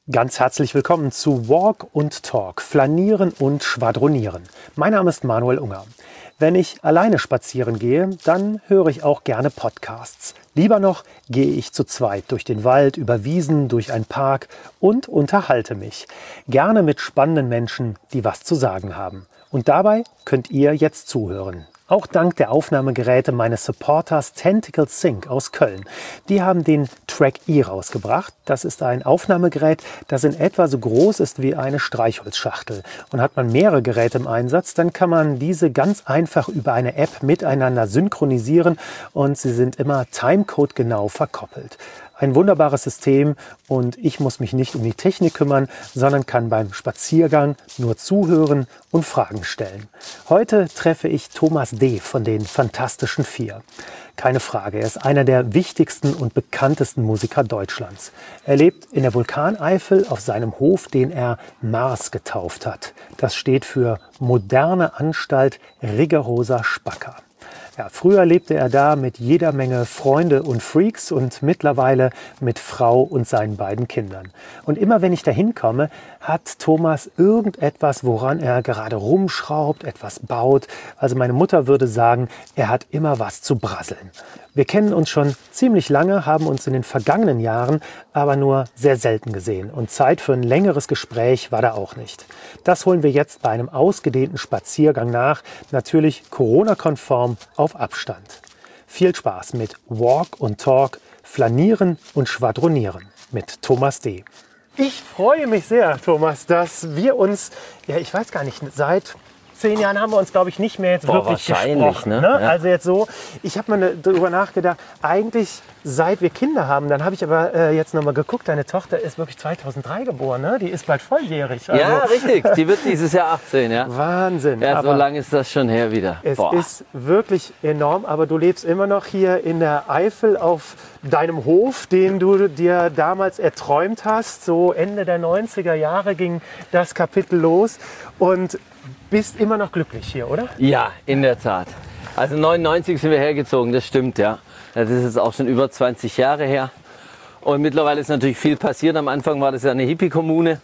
Ganz herzlich willkommen zu Walk und Talk, Flanieren und Schwadronieren. Mein Name ist Manuel Unger. Wenn ich alleine spazieren gehe, dann höre ich auch gerne Podcasts. Lieber noch gehe ich zu zweit durch den Wald, über Wiesen, durch einen Park und unterhalte mich. Gerne mit spannenden Menschen, die was zu sagen haben. Und dabei könnt ihr jetzt zuhören. Auch dank der Aufnahmegeräte meines Supporters Tentacle Sync aus Köln. Die haben den Track E rausgebracht. Das ist ein Aufnahmegerät, das in etwa so groß ist wie eine Streichholzschachtel. Und hat man mehrere Geräte im Einsatz, dann kann man diese ganz einfach über eine App miteinander synchronisieren und sie sind immer Timecode genau verkoppelt. Ein wunderbares System und ich muss mich nicht um die Technik kümmern, sondern kann beim Spaziergang nur zuhören und Fragen stellen. Heute treffe ich Thomas D. von den Fantastischen Vier. Keine Frage, er ist einer der wichtigsten und bekanntesten Musiker Deutschlands. Er lebt in der Vulkaneifel auf seinem Hof, den er Mars getauft hat. Das steht für Moderne Anstalt Rigorosa Spacker. Ja, früher lebte er da mit jeder Menge Freunde und Freaks und mittlerweile mit Frau und seinen beiden Kindern. Und immer wenn ich da hinkomme, hat Thomas irgendetwas, woran er gerade rumschraubt, etwas baut. Also meine Mutter würde sagen, er hat immer was zu brasseln. Wir kennen uns schon ziemlich lange, haben uns in den vergangenen Jahren aber nur sehr selten gesehen. Und Zeit für ein längeres Gespräch war da auch nicht. Das holen wir jetzt bei einem ausgedehnten Spaziergang nach, natürlich Corona-konform auf Abstand. Viel Spaß mit Walk und Talk, Flanieren und Schwadronieren mit Thomas D. Ich freue mich sehr, Thomas, dass wir uns, ja ich weiß gar nicht, seit 10 Jahren haben wir uns, glaube ich, nicht mehr jetzt wirklich gesprochen. Ne? Ja. Also jetzt so, ich habe mal darüber nachgedacht, eigentlich seit wir Kinder haben, dann habe ich aber jetzt nochmal geguckt, deine Tochter ist wirklich 2003 geboren, ne? Die ist bald volljährig. Also, ja, richtig, die wird dieses Jahr 18, ja. Wahnsinn. Ja, so lange ist das schon her wieder. Es ist wirklich enorm, aber du lebst immer noch hier in der Eifel auf deinem Hof, den du dir damals erträumt hast. So Ende der 90er Jahre ging das Kapitel los und bist immer noch glücklich hier, oder? Ja, in der Tat. Also 99 sind wir hergezogen, das stimmt, ja. Das ist jetzt auch schon über 20 Jahre her. Und mittlerweile ist natürlich viel passiert. Am Anfang war das ja eine Hippie-Kommune,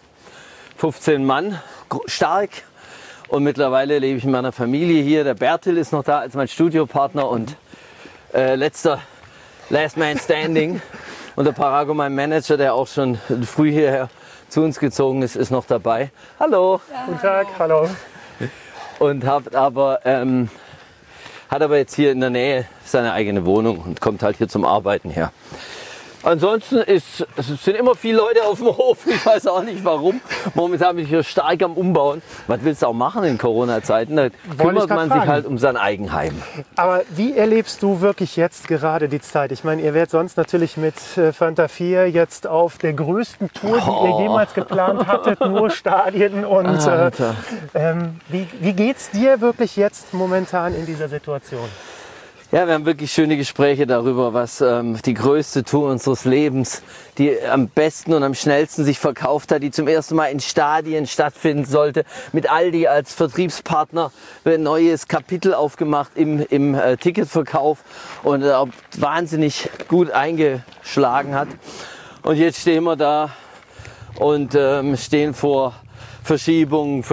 15 Mann, stark. Und mittlerweile lebe ich mit meiner Familie hier. Der Bertil ist noch da als mein Studiopartner und Last Man Standing. Und der Parago, mein Manager, der auch schon früh hierher zu uns gezogen ist, ist noch dabei. Hallo. Ja. Guten Tag, hallo. Und hat aber jetzt hier in der Nähe seine eigene Wohnung und kommt halt hier zum Arbeiten her. Ansonsten sind immer viele Leute auf dem Hof, ich weiß auch nicht warum. Momentan bin ich hier stark am Umbauen. Was willst du auch machen in Corona-Zeiten? Da kümmert man sich halt um sein Eigenheim. Aber wie erlebst du wirklich jetzt gerade die Zeit? Ich meine, ihr werdet sonst natürlich mit Fanta 4 jetzt auf der größten Tour, die ihr jemals geplant hattet, nur Stadien. Und wie geht's dir wirklich jetzt momentan in dieser Situation? Ja, wir haben wirklich schöne Gespräche darüber, was die größte Tour unseres Lebens, die am besten und am schnellsten sich verkauft hat, die zum ersten Mal in Stadien stattfinden sollte, mit Aldi als Vertriebspartner, ein neues Kapitel aufgemacht im Ticketverkauf und wahnsinnig gut eingeschlagen hat. Und jetzt stehen wir da und stehen vor Verschiebung,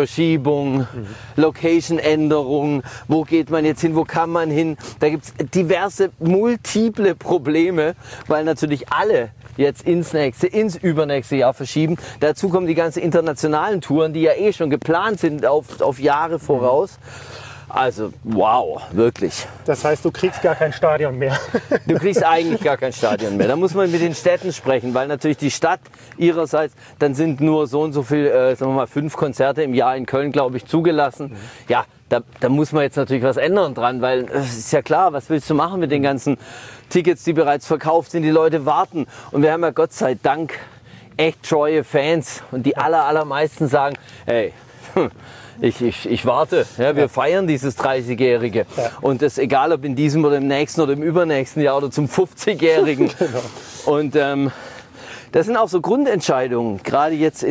Location-Änderung, wo geht man jetzt hin, wo kann man hin? Da gibt es diverse, multiple Probleme, weil natürlich alle jetzt ins übernächste Jahr verschieben. Dazu kommen die ganzen internationalen Touren, die ja eh schon geplant sind auf Jahre voraus. Also, wow, wirklich. Das heißt, du kriegst gar kein Stadion mehr. Du kriegst eigentlich gar kein Stadion mehr. Da muss man mit den Städten sprechen, weil natürlich die Stadt ihrerseits, dann sind nur so und so viel, sagen wir mal, 5 Konzerte im Jahr in Köln, glaube ich, zugelassen. Ja, da muss man jetzt natürlich was ändern dran, weil es ist ja klar, was willst du machen mit den ganzen Tickets, die bereits verkauft sind, die Leute warten. Und wir haben ja Gott sei Dank echt treue Fans und die allermeisten sagen, hey, ich warte, ja, wir feiern dieses 30-Jährige. Ja. Und das egal, ob in diesem oder im nächsten oder im übernächsten Jahr oder zum 50-Jährigen. Genau. Und das sind auch so Grundentscheidungen, gerade jetzt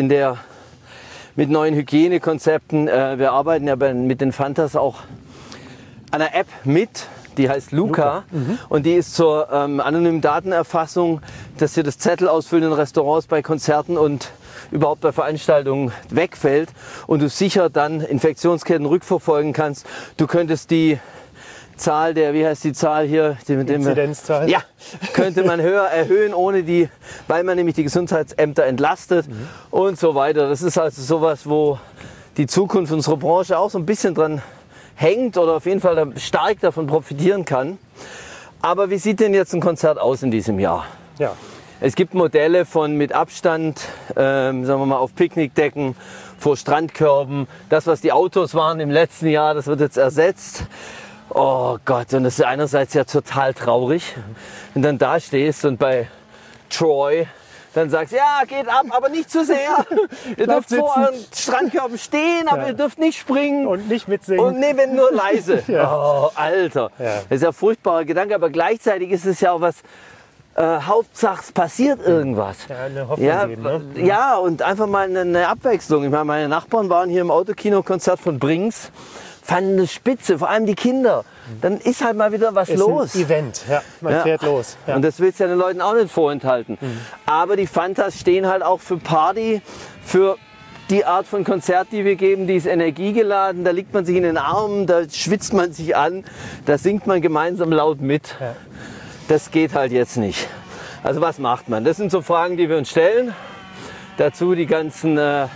mit neuen Hygienekonzepten. Wir arbeiten ja mit den Fantas auch an einer App mit, die heißt Luca. Und die ist zur anonymen Datenerfassung, dass dir das Zettel ausfüllen in Restaurants, bei Konzerten und überhaupt bei Veranstaltungen wegfällt und du sicher dann Infektionsketten rückverfolgen kannst. Du könntest die Zahl wie heißt die Zahl hier? Inzidenzzahl. Ja, könnte man höher erhöhen, weil man nämlich die Gesundheitsämter entlastet und so weiter. Das ist also sowas, wo die Zukunft unserer Branche auch so ein bisschen dran hängt oder auf jeden Fall stark davon profitieren kann. Aber wie sieht denn jetzt ein Konzert aus in diesem Jahr? Ja. Es gibt Modelle von mit Abstand, sagen wir mal auf Picknickdecken, vor Strandkörben. Das, was die Autos waren im letzten Jahr, das wird jetzt ersetzt. Oh Gott, und das ist einerseits ja total traurig, wenn du dann da stehst und bei Troy dann sagst, ja, geht ab, aber nicht zu sehr. Ihr dürft vor euren Strandkörben stehen, aber ihr dürft nicht springen. Und nicht mitsingen. Und nee, wenn nur leise. Ja. Oh, Alter. Ja. Das ist ja ein furchtbarer Gedanke, aber gleichzeitig ist es ja auch was, Hauptsache es passiert irgendwas. Ja, eine Hoffnung geben, ne? Ja, und einfach mal eine Abwechslung. Ich meine, meine Nachbarn waren hier im Autokino-Konzert von Brings, fanden das spitze, vor allem die Kinder. Dann ist halt mal wieder was los. Ein Event, ja, man fährt los. Ja. Und das willst du ja den Leuten auch nicht vorenthalten. Aber die Fantas stehen halt auch für Party, für die Art von Konzert, die wir geben, die ist energiegeladen, da liegt man sich in den Armen, da schwitzt man sich an, da singt man gemeinsam laut mit. Ja. Das geht halt jetzt nicht. Also was macht man? Das sind so Fragen, die wir uns stellen. Dazu die ganzen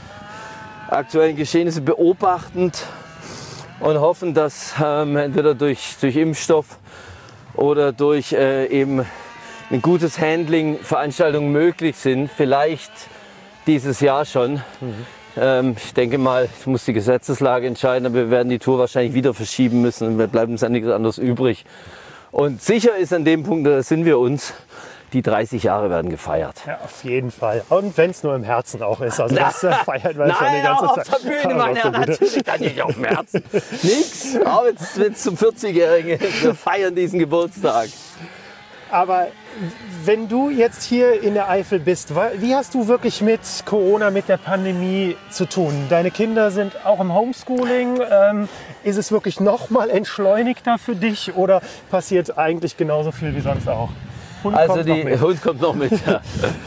aktuellen Geschehnisse beobachtend und hoffen, dass entweder durch Impfstoff oder durch eben ein gutes Handling Veranstaltungen möglich sind. Vielleicht dieses Jahr schon. Ich denke mal, es muss die Gesetzeslage entscheiden, aber wir werden die Tour wahrscheinlich wieder verschieben müssen und wir bleiben uns an nichts anderes übrig. Und sicher ist an dem Punkt, da sind wir uns, die 30 Jahre werden gefeiert. Ja, auf jeden Fall. Und wenn es nur im Herzen auch ist. Also das feiert man schon die ganze auf Zeit. der Bühne, meine Herren, natürlich dann nicht auf dem Herzen. Nix, aber jetzt zum 40-Jährigen, wir feiern diesen Geburtstag. Aber wenn du jetzt hier in der Eifel bist, wie hast du wirklich mit Corona, mit der Pandemie zu tun? Deine Kinder sind auch im Homeschooling. Ist es wirklich noch mal entschleunigter für dich oder passiert eigentlich genauso viel wie sonst auch? Hund kommt noch mit. Ja.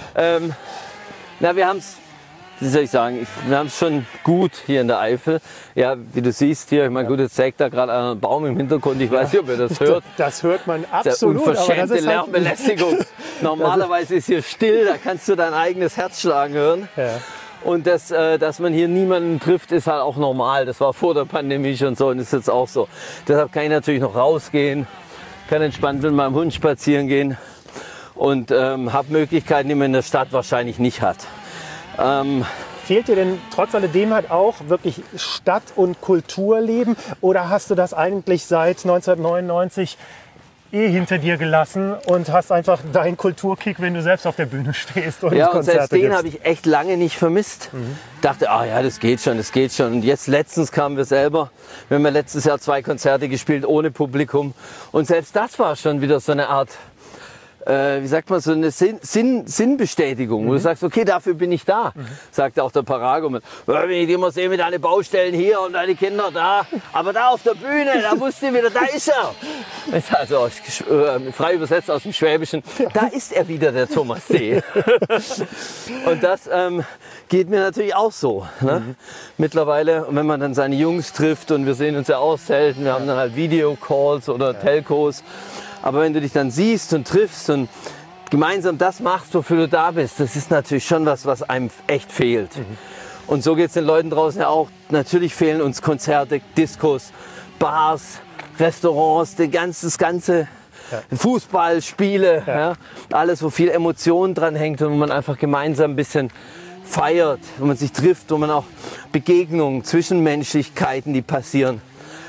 Wir haben es, wie soll ich sagen, wir haben es schon gut hier in der Eifel. Ja, wie du siehst hier, ich meine, gut, jetzt sägt da gerade ein Baum im Hintergrund. Ich weiß nicht, ob ihr das hört. Das hört man absolut. Unverschämte Lärmbelästigung. Normalerweise ist hier still, da kannst du dein eigenes Herz schlagen hören. Ja. Und dass man hier niemanden trifft, ist halt auch normal. Das war vor der Pandemie schon so und ist jetzt auch so. Deshalb kann ich natürlich noch rausgehen, kann entspannt mit meinem Hund spazieren gehen und habe Möglichkeiten, die man in der Stadt wahrscheinlich nicht hat. Fehlt dir denn trotz alledem halt auch wirklich Stadt- und Kulturleben oder hast du das eigentlich seit 1999 hinter dir gelassen und hast einfach deinen Kulturkick, wenn du selbst auf der Bühne stehst und ja, Konzerte und selbst den gibst? habe ich echt lange nicht vermisst. Dachte, ja, das geht schon. Und jetzt letztens kamen wir selber, wir haben ja letztes Jahr 2 Konzerte gespielt ohne Publikum und selbst das war schon wieder so eine Art, wie sagt man, so eine Sinnbestätigung, wo du sagst, okay, dafür bin ich da, sagt auch der Paragon. Wenn ich immer sehe mit deinen Baustellen hier und deine Kinder da, aber da auf der Bühne, da wusste ich wieder, da ist er. Also frei übersetzt aus dem Schwäbischen, da ist er wieder, der Thomas D. Und das geht mir natürlich auch so. Ne? Mittlerweile, und wenn man dann seine Jungs trifft und wir sehen uns ja auch selten, wir haben dann halt Videocalls oder Telcos. Aber wenn du dich dann siehst und triffst und gemeinsam das machst, wofür du da bist, das ist natürlich schon was einem echt fehlt. Und so geht es den Leuten draußen ja auch. Natürlich fehlen uns Konzerte, Diskos, Bars, Restaurants, das ganze Fußball, Spiele, ja, alles, wo viel Emotion dran hängt und wo man einfach gemeinsam ein bisschen feiert, wo man sich trifft, wo man auch Begegnungen, Zwischenmenschlichkeiten, die passieren.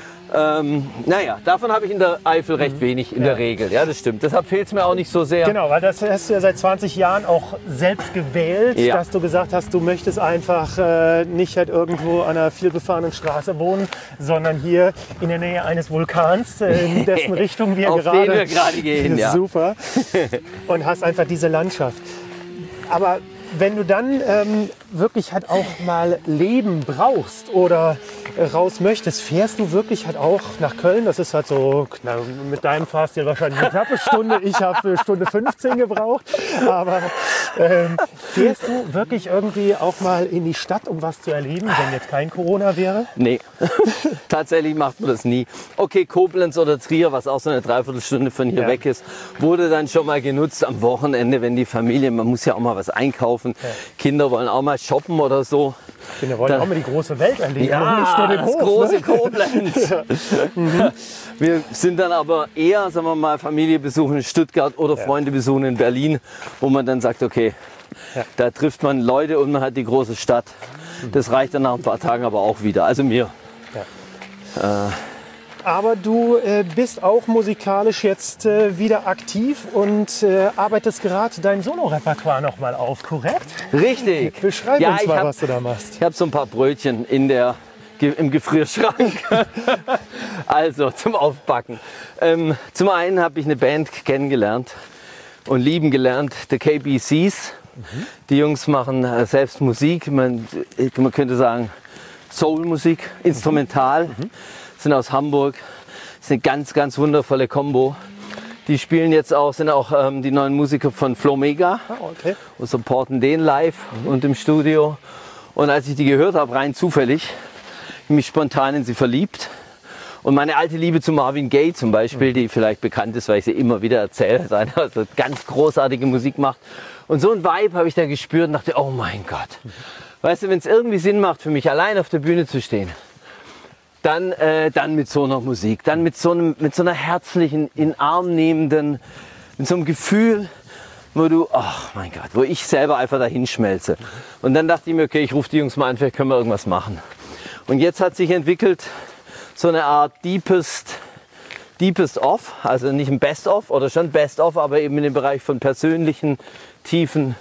Davon habe ich in der Eifel recht wenig in der Regel. Ja, das stimmt. Deshalb fehlt es mir auch nicht so sehr. Genau, weil das hast du ja seit 20 Jahren auch selbst gewählt, dass du gesagt hast, du möchtest einfach nicht halt irgendwo an einer vielbefahrenen Straße wohnen, sondern hier in der Nähe eines Vulkans, in dessen Richtung wir gerade gehen. Ja. Super. Und hast einfach diese Landschaft. Aber wenn du dann wirklich halt auch mal Leben brauchst oder raus möchtest, fährst du wirklich halt auch nach Köln? Das ist halt so, mit deinem Fahrstil wahrscheinlich eine knappe Stunde. Ich habe eine Stunde 15 gebraucht. Aber fährst du wirklich irgendwie auch mal in die Stadt, um was zu erleben, wenn jetzt kein Corona wäre? Nee, tatsächlich macht man das nie. Okay, Koblenz oder Trier, was auch so eine Dreiviertelstunde von hier weg ist, wurde dann schon mal genutzt am Wochenende, wenn die Familie, man muss ja auch mal was einkaufen. Ja. Kinder wollen auch mal shoppen oder so. Kinder wollen auch mal die große Welt erleben, ja, nicht nur den Hof. Das große Koblenz. Ja. Wir sind dann aber eher, sagen wir mal, Familie besuchen in Stuttgart oder Freunde besuchen in Berlin, wo man dann sagt, okay, da trifft man Leute und man hat die große Stadt. Das reicht dann nach ein paar Tagen aber auch wieder. Also mir. Ja. Aber du bist auch musikalisch jetzt wieder aktiv und arbeitest gerade dein Solo-Repertoire nochmal auf, korrekt? Richtig. Beschreib uns mal, was du da machst. Ich habe so ein paar Brötchen im Gefrierschrank. Also zum Aufbacken. Zum einen habe ich eine Band kennengelernt und lieben gelernt, The KBCs. Die Jungs machen selbst Musik, man könnte sagen Soul-Musik, instrumental. Sind aus Hamburg. Das ist eine ganz, ganz wundervolle Kombo. Die spielen jetzt auch, sind auch die neuen Musiker von Flomega und supporten den live und im Studio. Und als ich die gehört habe, rein zufällig, mich spontan in sie verliebt. Und meine alte Liebe zu Marvin Gaye zum Beispiel, die vielleicht bekannt ist, weil ich sie immer wieder erzähle, dass einer also ganz großartige Musik macht. Und so ein Vibe habe ich da gespürt und dachte, oh mein Gott. Weißt du, wenn es irgendwie Sinn macht für mich, allein auf der Bühne zu stehen, dann mit so einer Musik, dann mit so einer herzlichen, in den Arm nehmenden, mit so einem Gefühl, wo ich selber einfach dahin schmelze. Und dann dachte ich mir, okay, ich rufe die Jungs mal an, vielleicht können wir irgendwas machen. Und jetzt hat sich entwickelt so eine Art Deepest Off, also nicht ein Best Of oder schon Best Of, aber eben in dem Bereich von persönlichen, tiefen,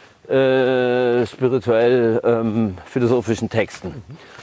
spirituell, philosophischen Texten.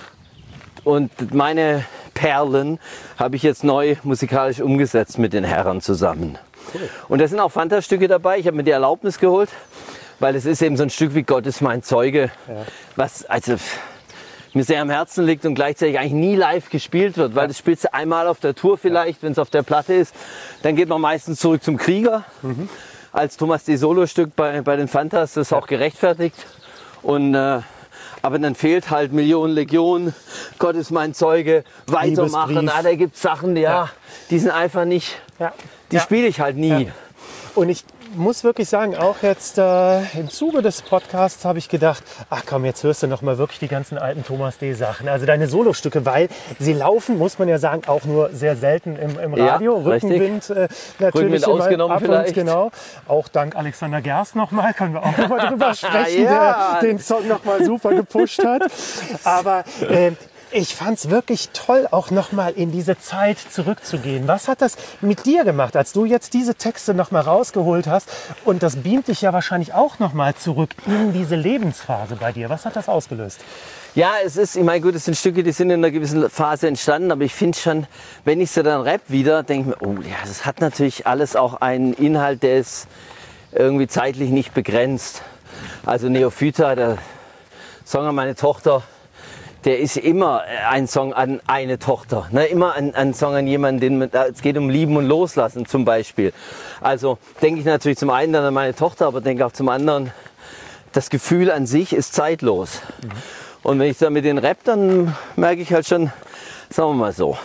Und meine Perlen habe ich jetzt neu musikalisch umgesetzt mit den Herren zusammen. Cool. Und da sind auch Fanta-Stücke dabei. Ich habe mir die Erlaubnis geholt, weil es ist eben so ein Stück wie Gott ist mein Zeuge, was also mir sehr am Herzen liegt und gleichzeitig eigentlich nie live gespielt wird, weil das spielst du einmal auf der Tour vielleicht, wenn es auf der Platte ist. Dann geht man meistens zurück zum Krieger. Als Thomas D. Solo-Stück bei den Fantas, das ist auch gerechtfertigt. Und aber dann fehlt halt Millionen Legion, Gott ist mein Zeuge, weitermachen. Da gibt es Sachen, die sind einfach nicht, die spiele ich halt nie. Ja. Und ich muss wirklich sagen, auch jetzt im Zuge des Podcasts habe ich gedacht, ach komm, jetzt hörst du noch mal wirklich die ganzen alten Thomas D. Sachen, also deine Solostücke, weil sie laufen, muss man ja sagen, auch nur sehr selten im Radio. Ja, Rückenwind natürlich Rückenwind ausgenommen vielleicht. Genau. Auch dank Alexander Gerst nochmal, können wir auch nochmal drüber sprechen, der den Song nochmal super gepusht hat. Aber ich fand es wirklich toll, auch nochmal in diese Zeit zurückzugehen. Was hat das mit dir gemacht, als du jetzt diese Texte nochmal rausgeholt hast? Und das beamt dich ja wahrscheinlich auch nochmal zurück in diese Lebensphase bei dir. Was hat das ausgelöst? Ja, es sind Stücke, die sind in einer gewissen Phase entstanden. Aber ich finde schon, wenn ich so dann rap wieder, denke ich mir, das hat natürlich alles auch einen Inhalt, der ist irgendwie zeitlich nicht begrenzt. Also Neophyta, der Song an meine Tochter, der ist immer ein Song an eine Tochter, ne? Immer ein Song an jemanden, es geht um Lieben und Loslassen zum Beispiel. Also denke ich natürlich zum einen dann an meine Tochter, aber denke auch zum anderen, das Gefühl an sich ist zeitlos. Und wenn ich dann mit den Rap, dann merke ich halt schon, sagen wir mal so,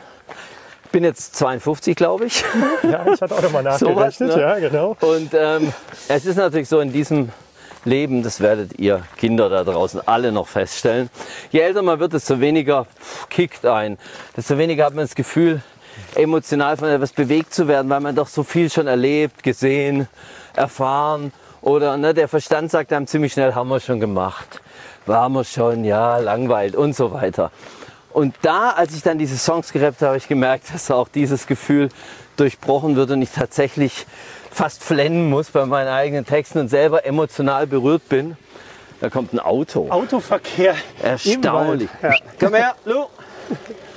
ich bin jetzt 52, glaube ich. Ja, ich hatte auch nochmal nachgerechnet, Sowas, ne? Ja, genau. Und es ist natürlich so in diesem Leben, das werdet ihr Kinder da draußen alle noch feststellen. Je älter man wird, desto weniger kickt ein. Desto weniger hat man das Gefühl, emotional von etwas bewegt zu werden, weil man doch so viel schon erlebt, gesehen, erfahren. Oder der Verstand sagt einem ziemlich schnell, haben wir schon gemacht. Waren wir schon, ja, langweilt und so weiter. Und da, als ich dann diese Songs gerappt habe, habe ich gemerkt, dass auch dieses Gefühl durchbrochen wird und ich tatsächlich fast flennen muss bei meinen eigenen Texten und selber emotional berührt bin. Da kommt ein Auto. Autoverkehr. Erstaunlich. Ja. Komm her, Lou.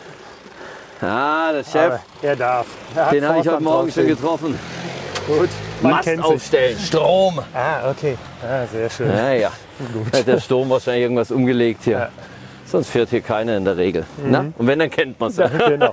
Der Chef. Aber er darf. Den habe ich heute Morgen schon getroffen. Gut. Mast aufstellen, Strom. Ah, okay. Ah, sehr schön. Ja. Gut. Hat der Sturm wahrscheinlich irgendwas umgelegt hier. Ja. Sonst fährt hier keiner in der Regel. Na? Und wenn, dann kennt man es. Genau.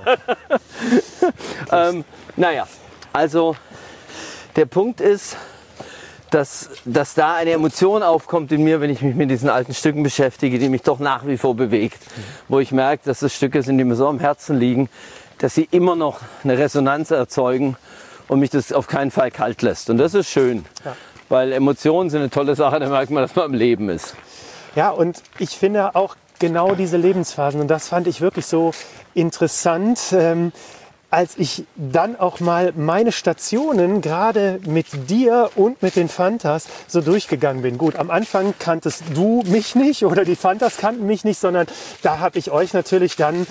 Naja, also der Punkt ist, dass da eine Emotion aufkommt in mir, wenn ich mich mit diesen alten Stücken beschäftige, die mich doch nach wie vor bewegt. Wo ich merke, dass das Stücke sind, die mir so am Herzen liegen, dass sie immer noch eine Resonanz erzeugen und mich das auf keinen Fall kalt lässt. Und das ist schön, weil Emotionen sind eine tolle Sache, da merkt man, dass man am Leben ist. Ja, und ich finde auch genau diese Lebensphasen, und das fand ich wirklich so interessant, als ich dann auch mal meine Stationen gerade mit dir und mit den Fantas so durchgegangen bin. Gut, am Anfang kanntest du mich nicht oder die Fantas kannten mich nicht, sondern da habe ich euch natürlich dann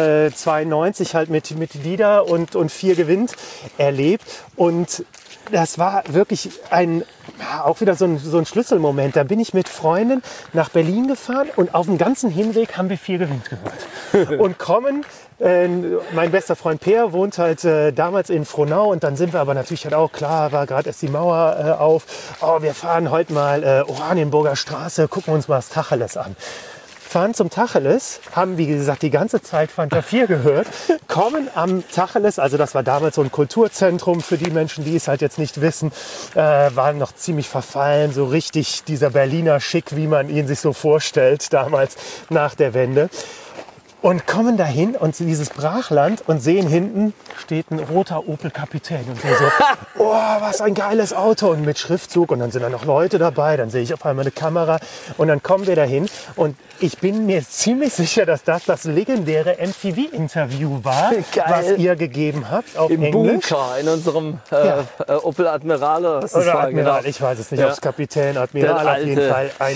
92 halt mit Dida und 4 gewinnt erlebt. Und das war wirklich auch wieder so ein Schlüsselmoment. Da bin ich mit Freunden nach Berlin gefahren und auf dem ganzen Hinweg haben wir 4 gewinnt gehört. Und kommen, mein bester Freund Peer wohnt halt damals in Frohnau und dann sind wir aber natürlich halt auch, klar, war gerade erst die Mauer auf. Oh, wir fahren heute mal Oranienburger Straße, gucken uns mal das Tacheles an. Fahren zum Tacheles, haben wie gesagt die ganze Zeit Fanta 4 gehört, kommen am Tacheles, also das war damals so ein Kulturzentrum für die Menschen, die es halt jetzt nicht wissen, waren noch ziemlich verfallen, so richtig dieser Berliner Schick, wie man ihn sich so vorstellt, damals nach der Wende. Und kommen dahin und dieses Brachland und sehen hinten steht ein roter Opel Kapitän. Und wir so, oh, was ein geiles Auto. Und mit Schriftzug. Und dann sind da noch Leute dabei. Dann sehe ich auf einmal eine Kamera. Und dann kommen wir dahin. Und ich bin mir ziemlich sicher, dass das legendäre MTV-Interview war, was ihr gegeben habt auf Im Englisch. Bunker, in unserem Opel Admiral. Oder Admiral, ich weiß es nicht, ob es Kapitän, Admiral, auf jeden Fall ein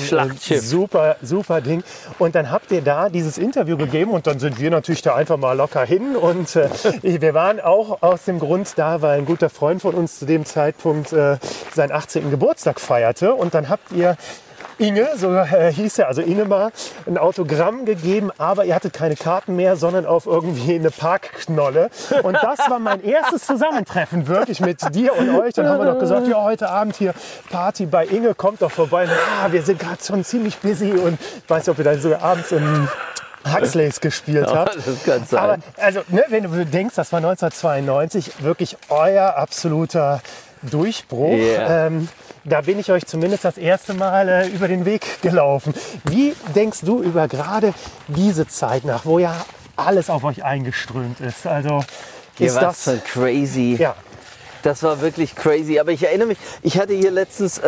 super Ding. Und dann habt ihr da dieses Interview gegeben und dann sind wir natürlich da einfach mal locker hin. Und wir waren auch aus dem Grund da, weil ein guter Freund von uns zu dem Zeitpunkt seinen 18. Geburtstag feierte. Und dann habt ihr Inge, so hieß er, also Ingemar, ein Autogramm gegeben, aber ihr hattet keine Karten mehr, sondern auf irgendwie eine Parkknolle. Und das war mein erstes Zusammentreffen, wirklich mit dir und euch. Dann haben wir noch gesagt, ja, heute Abend hier Party bei Inge, kommt doch vorbei. Wir sind gerade schon ziemlich busy und ich weiß nicht, ob ihr dann sogar abends im Huxleys gespielt habt. Das kann sein. Aber also, wenn du denkst, das war 1992 wirklich euer absoluter Durchbruch. Yeah. Da bin ich euch zumindest das erste Mal über den Weg gelaufen. Wie denkst du über gerade diese Zeit nach, wo ja alles auf euch eingeströmt ist? Also ist das so crazy. Ja. Das war wirklich crazy. Aber ich erinnere mich, ich hatte hier letztens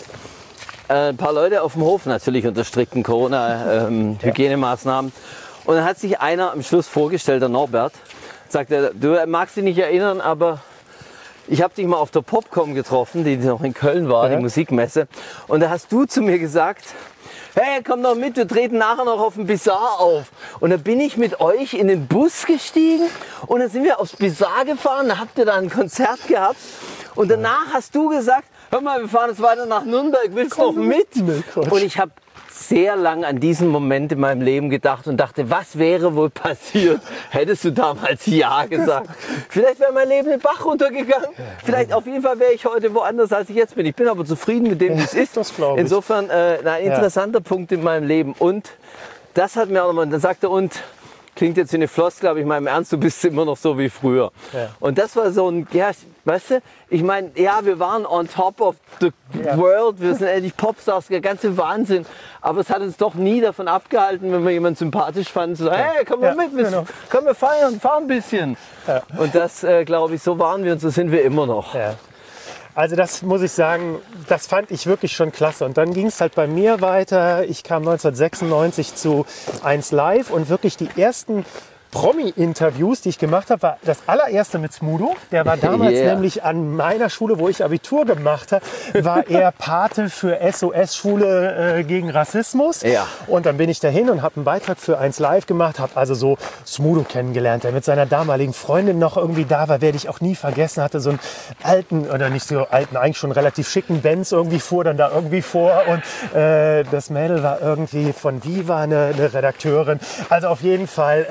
ein paar Leute auf dem Hof, natürlich unter strikten Corona-Hygienemaßnahmen. Und dann hat sich einer am Schluss vorgestellt, der Norbert, sagte, du magst dich nicht erinnern, aber ich habe dich mal auf der Popcom getroffen, die noch in Köln war, die Musikmesse. Und da hast du zu mir gesagt, hey, komm doch mit, wir treten nachher noch auf dem Bizarre auf. Und da bin ich mit euch in den Bus gestiegen und dann sind wir aufs Bizarre gefahren, da habt ihr da ein Konzert gehabt. Und danach hast du gesagt, hör mal, wir fahren jetzt weiter nach Nürnberg, willst du noch mit? Und ich habe sehr lang an diesen Moment in meinem Leben gedacht und dachte, was wäre wohl passiert, hättest du damals Ja gesagt. Vielleicht wäre mein Leben den Bach runtergegangen. Vielleicht auf jeden Fall wäre ich heute woanders, als ich jetzt bin. Ich bin aber zufrieden mit dem, wie es ist. Das glaube ich. Insofern ein interessanter Punkt in meinem Leben. Und das hat mir auch nochmal, dann sagte und klingt jetzt wie eine Floskel, aber ich meine im Ernst, du bist immer noch so wie früher. Ja. Und das war so ein, ja, weißt du, ich meine, ja, wir waren on top of the world, wir sind endlich Popstars, der ganze Wahnsinn. Aber es hat uns doch nie davon abgehalten, wenn wir jemanden sympathisch fanden, zu sagen, hey, komm mal mit, komm wir feiern, fahren ein bisschen. Ja. Und das, glaube ich, so waren wir und so sind wir immer noch. Ja. Also das muss ich sagen, das fand ich wirklich schon klasse. Und dann ging es halt bei mir weiter. Ich kam 1996 zu 1 Live und wirklich die ersten Promi-Interviews, die ich gemacht habe, war das allererste mit Smudo. Der war damals nämlich an meiner Schule, wo ich Abitur gemacht habe, war er Pate für SOS-Schule gegen Rassismus. Ja. Und dann bin ich dahin und habe einen Beitrag für 1 Live gemacht, habe also so Smudo kennengelernt, der mit seiner damaligen Freundin noch irgendwie da war, werde ich auch nie vergessen, hatte so einen alten, oder nicht so alten, eigentlich schon relativ schicken Benz irgendwie fuhr dann da irgendwie vor und das Mädel war irgendwie von Viva eine Redakteurin. Also auf jeden Fall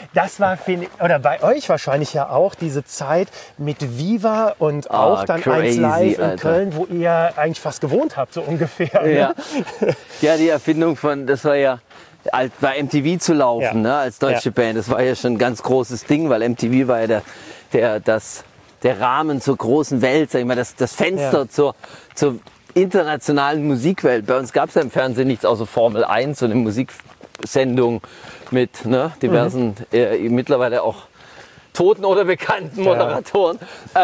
das war, oder bei euch wahrscheinlich ja auch, diese Zeit mit Viva und auch dann crazy, 1 Live in Alter. Köln, wo ihr eigentlich fast gewohnt habt, so ungefähr. Ja. Ne? Ja, die Erfindung von, das war ja, bei MTV zu laufen, Ja. ne, als deutsche Band, das war ja schon ein ganz großes Ding, weil MTV war ja der Rahmen zur großen Welt, sag ich mal, das Fenster zur internationalen Musikwelt. Bei uns gab es ja im Fernsehen nichts außer Formel 1, so eine Musiksendung mit diversen, mittlerweile auch toten oder bekannten Moderatoren.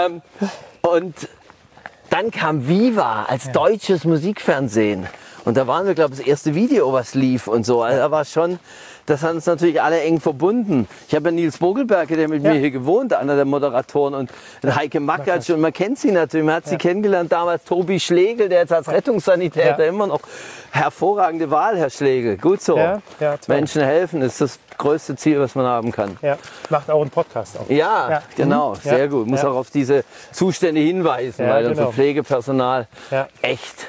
Und dann kam Viva als deutsches Musikfernsehen. Und da waren wir, glaube ich, das erste Video, was lief und so. Also da war schon, das hat uns natürlich alle eng verbunden. Ich habe ja Nils Vogelberger, der mit mir hier gewohnt, einer der Moderatoren, und Heike Makatsch, und man kennt sie natürlich. Man hat sie kennengelernt damals, Tobi Schlegel, der jetzt als Rettungssanitäter immer noch, hervorragende Wahl, Herr Schlegel. Gut so. Ja, toll. Menschen helfen ist das größte Ziel, was man haben kann. Ja, macht auch einen Podcast auf. Ja, genau, sehr gut. Muss Ja. auch auf diese Zustände hinweisen, weil unser Pflegepersonal echt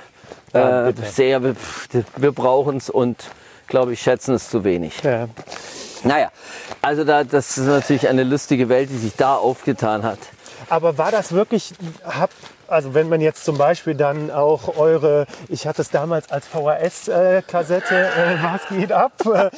sehr, wir brauchen es und, glaube ich, schätzen es zu wenig. Ja. Naja, also das ist natürlich eine lustige Welt, die sich da aufgetan hat. Aber war das wirklich, also wenn man jetzt zum Beispiel dann auch ich hatte es damals als VHS-Kassette, was geht ab,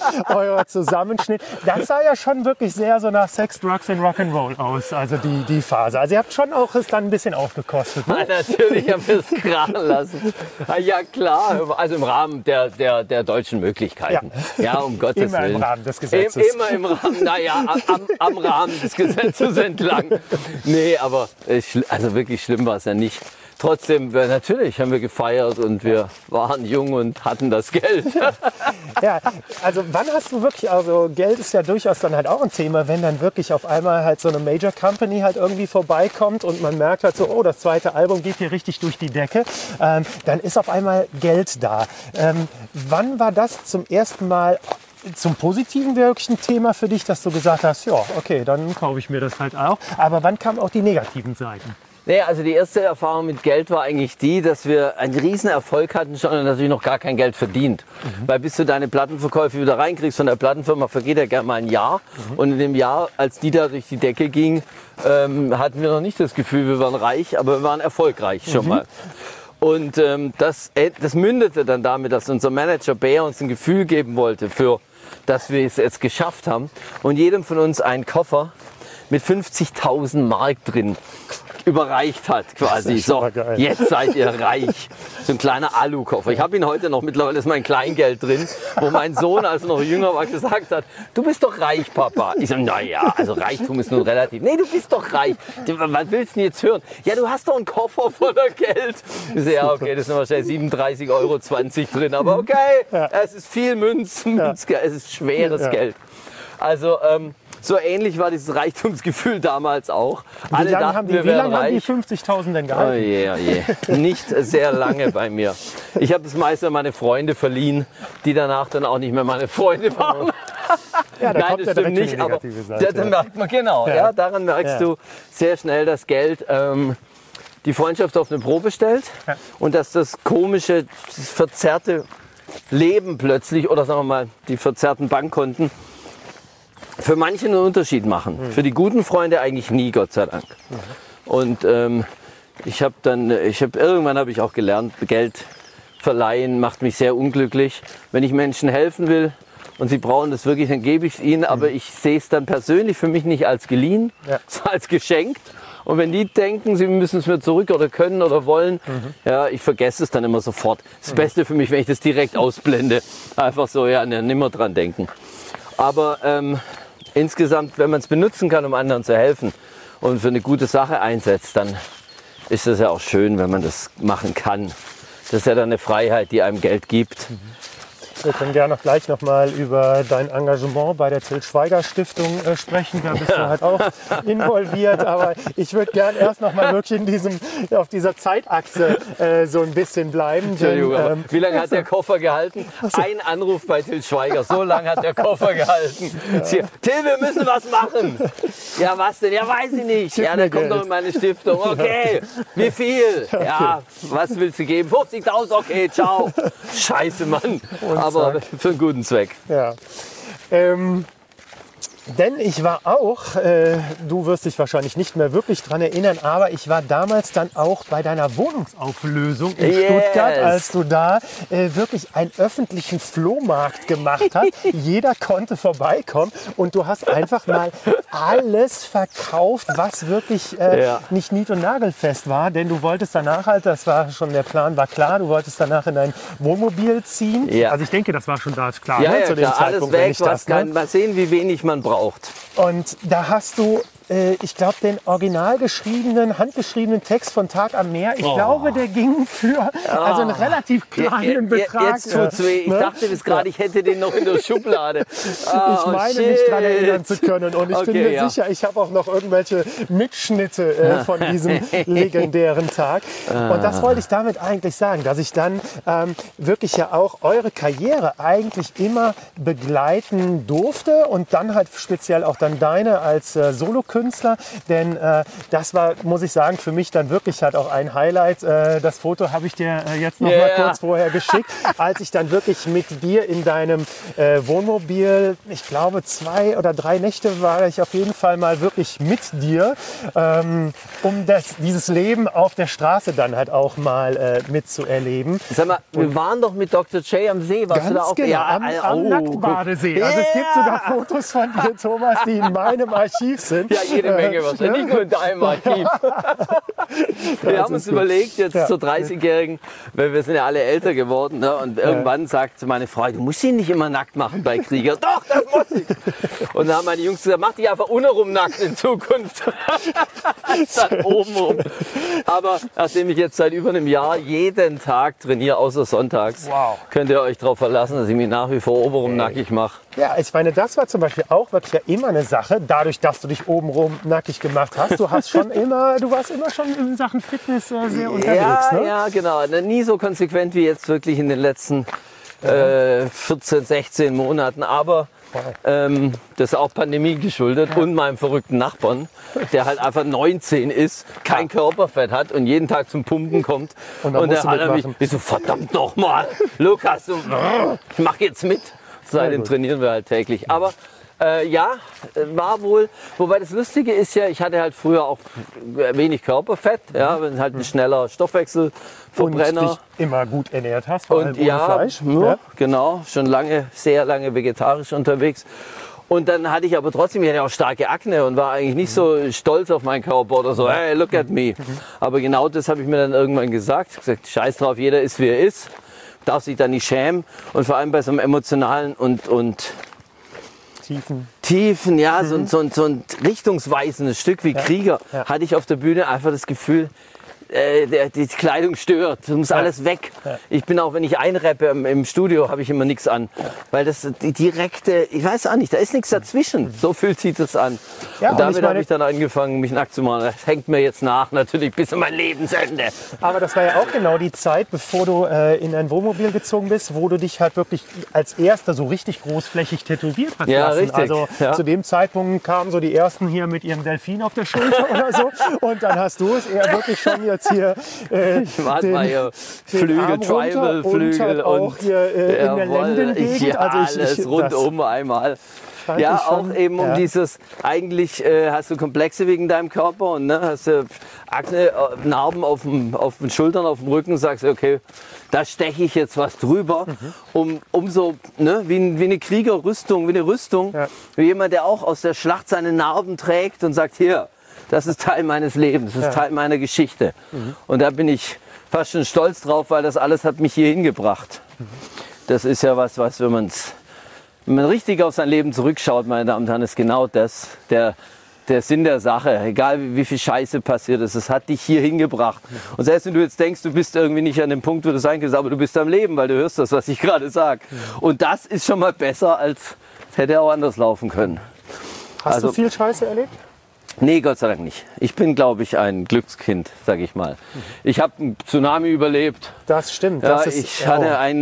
euer Zusammenschnitt, das sah ja schon wirklich sehr so nach Sex, Drugs and Rock'n'Roll aus, also die Phase. Also ihr habt schon auch es dann ein bisschen aufgekostet. Ne? Ja, natürlich haben wir es krachen lassen. Ja klar, also im Rahmen der deutschen Möglichkeiten. Ja, um Gottes Willen. Immer im Rahmen des Gesetzes. Immer im Rahmen, naja, am Rahmen des Gesetzes entlang. Nee, aber also wirklich schlimm war es ja nicht. Trotzdem, natürlich haben wir gefeiert und wir waren jung und hatten das Geld. Ja, also wann hast du wirklich, also Geld ist ja durchaus dann halt auch ein Thema, wenn dann wirklich auf einmal halt so eine Major Company halt irgendwie vorbeikommt und man merkt halt so, oh, das zweite Album geht hier richtig durch die Decke, dann ist auf einmal Geld da. Wann war das zum ersten Mal zum Positiven wirklich ein Thema für dich, dass du gesagt hast, ja, okay, dann kaufe ich mir das halt auch. Aber wann kamen auch die negativen Seiten? Nee, also die erste Erfahrung mit Geld war eigentlich die, dass wir einen riesen Erfolg hatten schon und natürlich noch gar kein Geld verdient. Weil bis du deine Plattenverkäufe wieder reinkriegst von der Plattenfirma, vergeht ja gerne mal ein Jahr. Und in dem Jahr, als die da durch die Decke ging, hatten wir noch nicht das Gefühl, wir waren reich, aber wir waren erfolgreich schon mal. Und das mündete dann damit, dass unser Manager Bär uns ein Gefühl geben wollte, dass wir es jetzt geschafft haben und jedem von uns einen Koffer mit 50.000 Mark drin überreicht hat quasi. So, jetzt seid ihr reich. So ein kleiner Alu-Koffer. Ich habe ihn heute noch, mittlerweile ist mein Kleingeld drin, wo mein Sohn, als er noch jünger war, gesagt hat, du bist doch reich, Papa. Ich so, naja, also Reichtum ist nun relativ. Nee, du bist doch reich. Was willst du denn jetzt hören? Ja, du hast doch einen Koffer voller Geld. Ich so, ja, okay, das sind wahrscheinlich 37,20 € drin, aber okay, es ist viel Münzgeld, es ist schweres Geld. Also, so ähnlich war dieses Reichtumsgefühl damals auch. Wie lange haben die 50.000 denn gehalten? Oh je, oh je. Nicht sehr lange bei mir. Ich habe das meiste an meine Freunde verliehen, die danach dann auch nicht mehr meine Freunde waren. Ja, da Nein, kommt das stimmt nicht, aber da merkt man, genau, ja, daran merkst du sehr schnell, dass Geld die Freundschaft auf eine Probe stellt und dass das komische, das verzerrte Leben plötzlich, oder sagen wir mal, die verzerrten Bankkonten, für manche einen Unterschied machen. Für die guten Freunde eigentlich nie, Gott sei Dank. Und irgendwann habe ich auch gelernt, Geld verleihen macht mich sehr unglücklich. Wenn ich Menschen helfen will und sie brauchen das wirklich, dann gebe ich es ihnen. Aber ich sehe es dann persönlich für mich nicht als geliehen, sondern als geschenkt. Und wenn die denken, sie müssen es mir zurück oder können oder wollen, ja, ich vergesse es dann immer sofort. Das Beste für mich, wenn ich das direkt ausblende. Einfach so, ja, nimmer dran denken. Aber insgesamt, wenn man es benutzen kann, um anderen zu helfen und für eine gute Sache einsetzt, dann ist es ja auch schön, wenn man das machen kann. Das ist ja dann eine Freiheit, die einem Geld gibt. Wir können gerne noch gleich noch mal über dein Engagement bei der Til Schweiger Stiftung sprechen. Da bist du halt auch involviert. Aber ich würde gerne erst noch mal wirklich auf dieser Zeitachse so ein bisschen bleiben. Entschuldigung, wie lange hat der Koffer gehalten? Ein Anruf bei Til Schweiger. So lange hat der Koffer gehalten. Til, wir müssen was machen. Ja, was denn? Ja, weiß ich nicht. Ja, der kommt doch in meine Stiftung. Okay, wie viel? Ja, was willst du geben? 50.000? Okay, ciao. Scheiße, Mann. Aber für einen guten Zweck. Ja. Denn ich war auch, du wirst dich wahrscheinlich nicht mehr wirklich dran erinnern, aber ich war damals dann auch bei deiner Wohnungsauflösung in Stuttgart, als du da wirklich einen öffentlichen Flohmarkt gemacht hast. Jeder konnte vorbeikommen und du hast einfach mal alles verkauft, was wirklich nicht nied- und nagelfest war. Denn du wolltest danach halt, das war schon der Plan, war klar, du wolltest danach in dein Wohnmobil ziehen. Ja. Also ich denke, das war schon da klar, Ja, ne, ja, zu dem klar, alles Zeitpunkt, weg, wenn ich das, mal sehen, wie wenig man braucht. Und da hast du, ich glaube, den original geschriebenen, handgeschriebenen Text von Tag am Meer, ich glaube, der ging für also einen relativ kleinen Betrag. Jetzt tut's weh. Ich dachte bis gerade, ich hätte den noch in der Schublade. Ich meine, mich daran erinnern zu können. Und ich bin mir sicher, ich habe auch noch irgendwelche Mitschnitte von diesem legendären Tag. Und das wollte ich damit eigentlich sagen, dass ich dann wirklich ja auch eure Karriere eigentlich immer begleiten durfte und dann halt speziell auch dann deine als Solokünstler. Denn das war, muss ich sagen, für mich dann wirklich halt auch ein Highlight. Das Foto habe ich dir jetzt noch mal kurz vorher geschickt, als ich dann wirklich mit dir in deinem Wohnmobil, ich glaube 2 oder 3 Nächte war ich auf jeden Fall mal wirklich mit dir, um dieses Leben auf der Straße dann halt auch mal mitzuerleben. Sag mal, wir waren doch mit Dr. J am See. Warst Ganz du da auch? genau, am Nacktbadesee. Also es gibt sogar Fotos von dir, Thomas, die in meinem Archiv sind. Ja, jede Menge wahrscheinlich, nicht nur in deinem Archiv. Wir haben uns überlegt, jetzt zur 30-Jährigen, weil wir sind ja alle älter geworden, ne? Und irgendwann sagt meine Frau, du musst ihn nicht immer nackt machen bei Krieger. Doch, das muss ich. Und dann haben meine Jungs gesagt, mach dich einfach untenrum nackt in Zukunft. Statt obenrum. Aber nachdem ich jetzt seit über einem Jahr jeden Tag trainiere, außer sonntags, könnt ihr euch darauf verlassen, dass ich mich nach wie vor obenrum nackig mache. Ja, ich meine, das war zum Beispiel auch wirklich ja immer eine Sache, dadurch, dass du dich obenrum nackig gemacht hast. Du warst immer schon in Sachen Fitness sehr unterwegs, ne? Ja, genau. Nie so konsequent wie jetzt wirklich in den letzten 14, 16 Monaten. Aber das ist auch Pandemie geschuldet und meinem verrückten Nachbarn, der halt einfach 19 ist, kein Körperfett hat und jeden Tag zum Pumpen kommt. Und der hat mich, ich so, verdammt nochmal, Lukas, ich mach jetzt mit. Seitdem trainieren wir halt täglich. Aber war wohl, wobei das Lustige ist ja, ich hatte halt früher auch wenig Körperfett, wenn halt ein schneller Stoffwechselverbrenner. Und dich immer gut ernährt hast, vor allem ohne Fleisch. Genau, schon sehr lange vegetarisch unterwegs. Und dann hatte ich aber trotzdem, ich hatte auch starke Akne und war eigentlich nicht so stolz auf meinen Körper oder so, hey, look at me. Aber genau das habe ich mir dann irgendwann gesagt, scheiß drauf, jeder ist wie er ist, darf sich da nicht schämen. Und vor allem bei so einem emotionalen und Tiefen, ja, so ein richtungsweisendes Stück wie Krieger, hatte ich auf der Bühne einfach das Gefühl, die Kleidung stört, es muss alles weg. Ich bin auch, wenn ich einrappe im Studio, habe ich immer nichts an, weil das die direkte, ich weiß auch nicht, da ist nichts dazwischen. So fühlt sich das an. Ja, und damit habe ich dann angefangen, mich nackt zu machen. Das hängt mir jetzt nach, natürlich bis an mein Lebensende. Aber das war ja auch genau die Zeit, bevor du in ein Wohnmobil gezogen bist, wo du dich halt wirklich als Erster so richtig großflächig tätowiert hast lassen. Richtig. Also zu dem Zeitpunkt kamen so die Ersten hier mit ihrem Delfin auf der Schulter oder so. Und dann hast du es eher wirklich schon jetzt hier den Flügel, Tribal-Flügel halt auch hier in der Lendengegend. Ja, also alles rundum einmal. Ja, auch eben um dieses, eigentlich hast du Komplexe wegen deinem Körper und hast du Akne, Narben auf den Schultern, auf dem Rücken und sagst, okay, da steche ich jetzt was drüber, um so, wie eine Kriegerrüstung, wie eine Rüstung, wie jemand, der auch aus der Schlacht seine Narben trägt und sagt, hier, das ist Teil meines Lebens, das ist Teil meiner Geschichte. Und da bin ich fast schon stolz drauf, weil das alles hat mich hier hingebracht. Das ist ja was, wenn man richtig auf sein Leben zurückschaut, meine Damen und Herren, ist genau das, der Sinn der Sache. Egal wie viel Scheiße passiert ist, es hat dich hier hingebracht. Und selbst wenn du jetzt denkst, du bist irgendwie nicht an dem Punkt, wo du sein kannst, aber du bist am Leben, weil du hörst das, was ich gerade sage. Und das ist schon mal besser, als es hätte auch anders laufen können. Hast du viel Scheiße erlebt? Nee, Gott sei Dank nicht. Ich bin, glaube ich, ein Glückskind, sage ich mal. Ich habe einen Tsunami überlebt. Das stimmt. Ja, ich hatte einen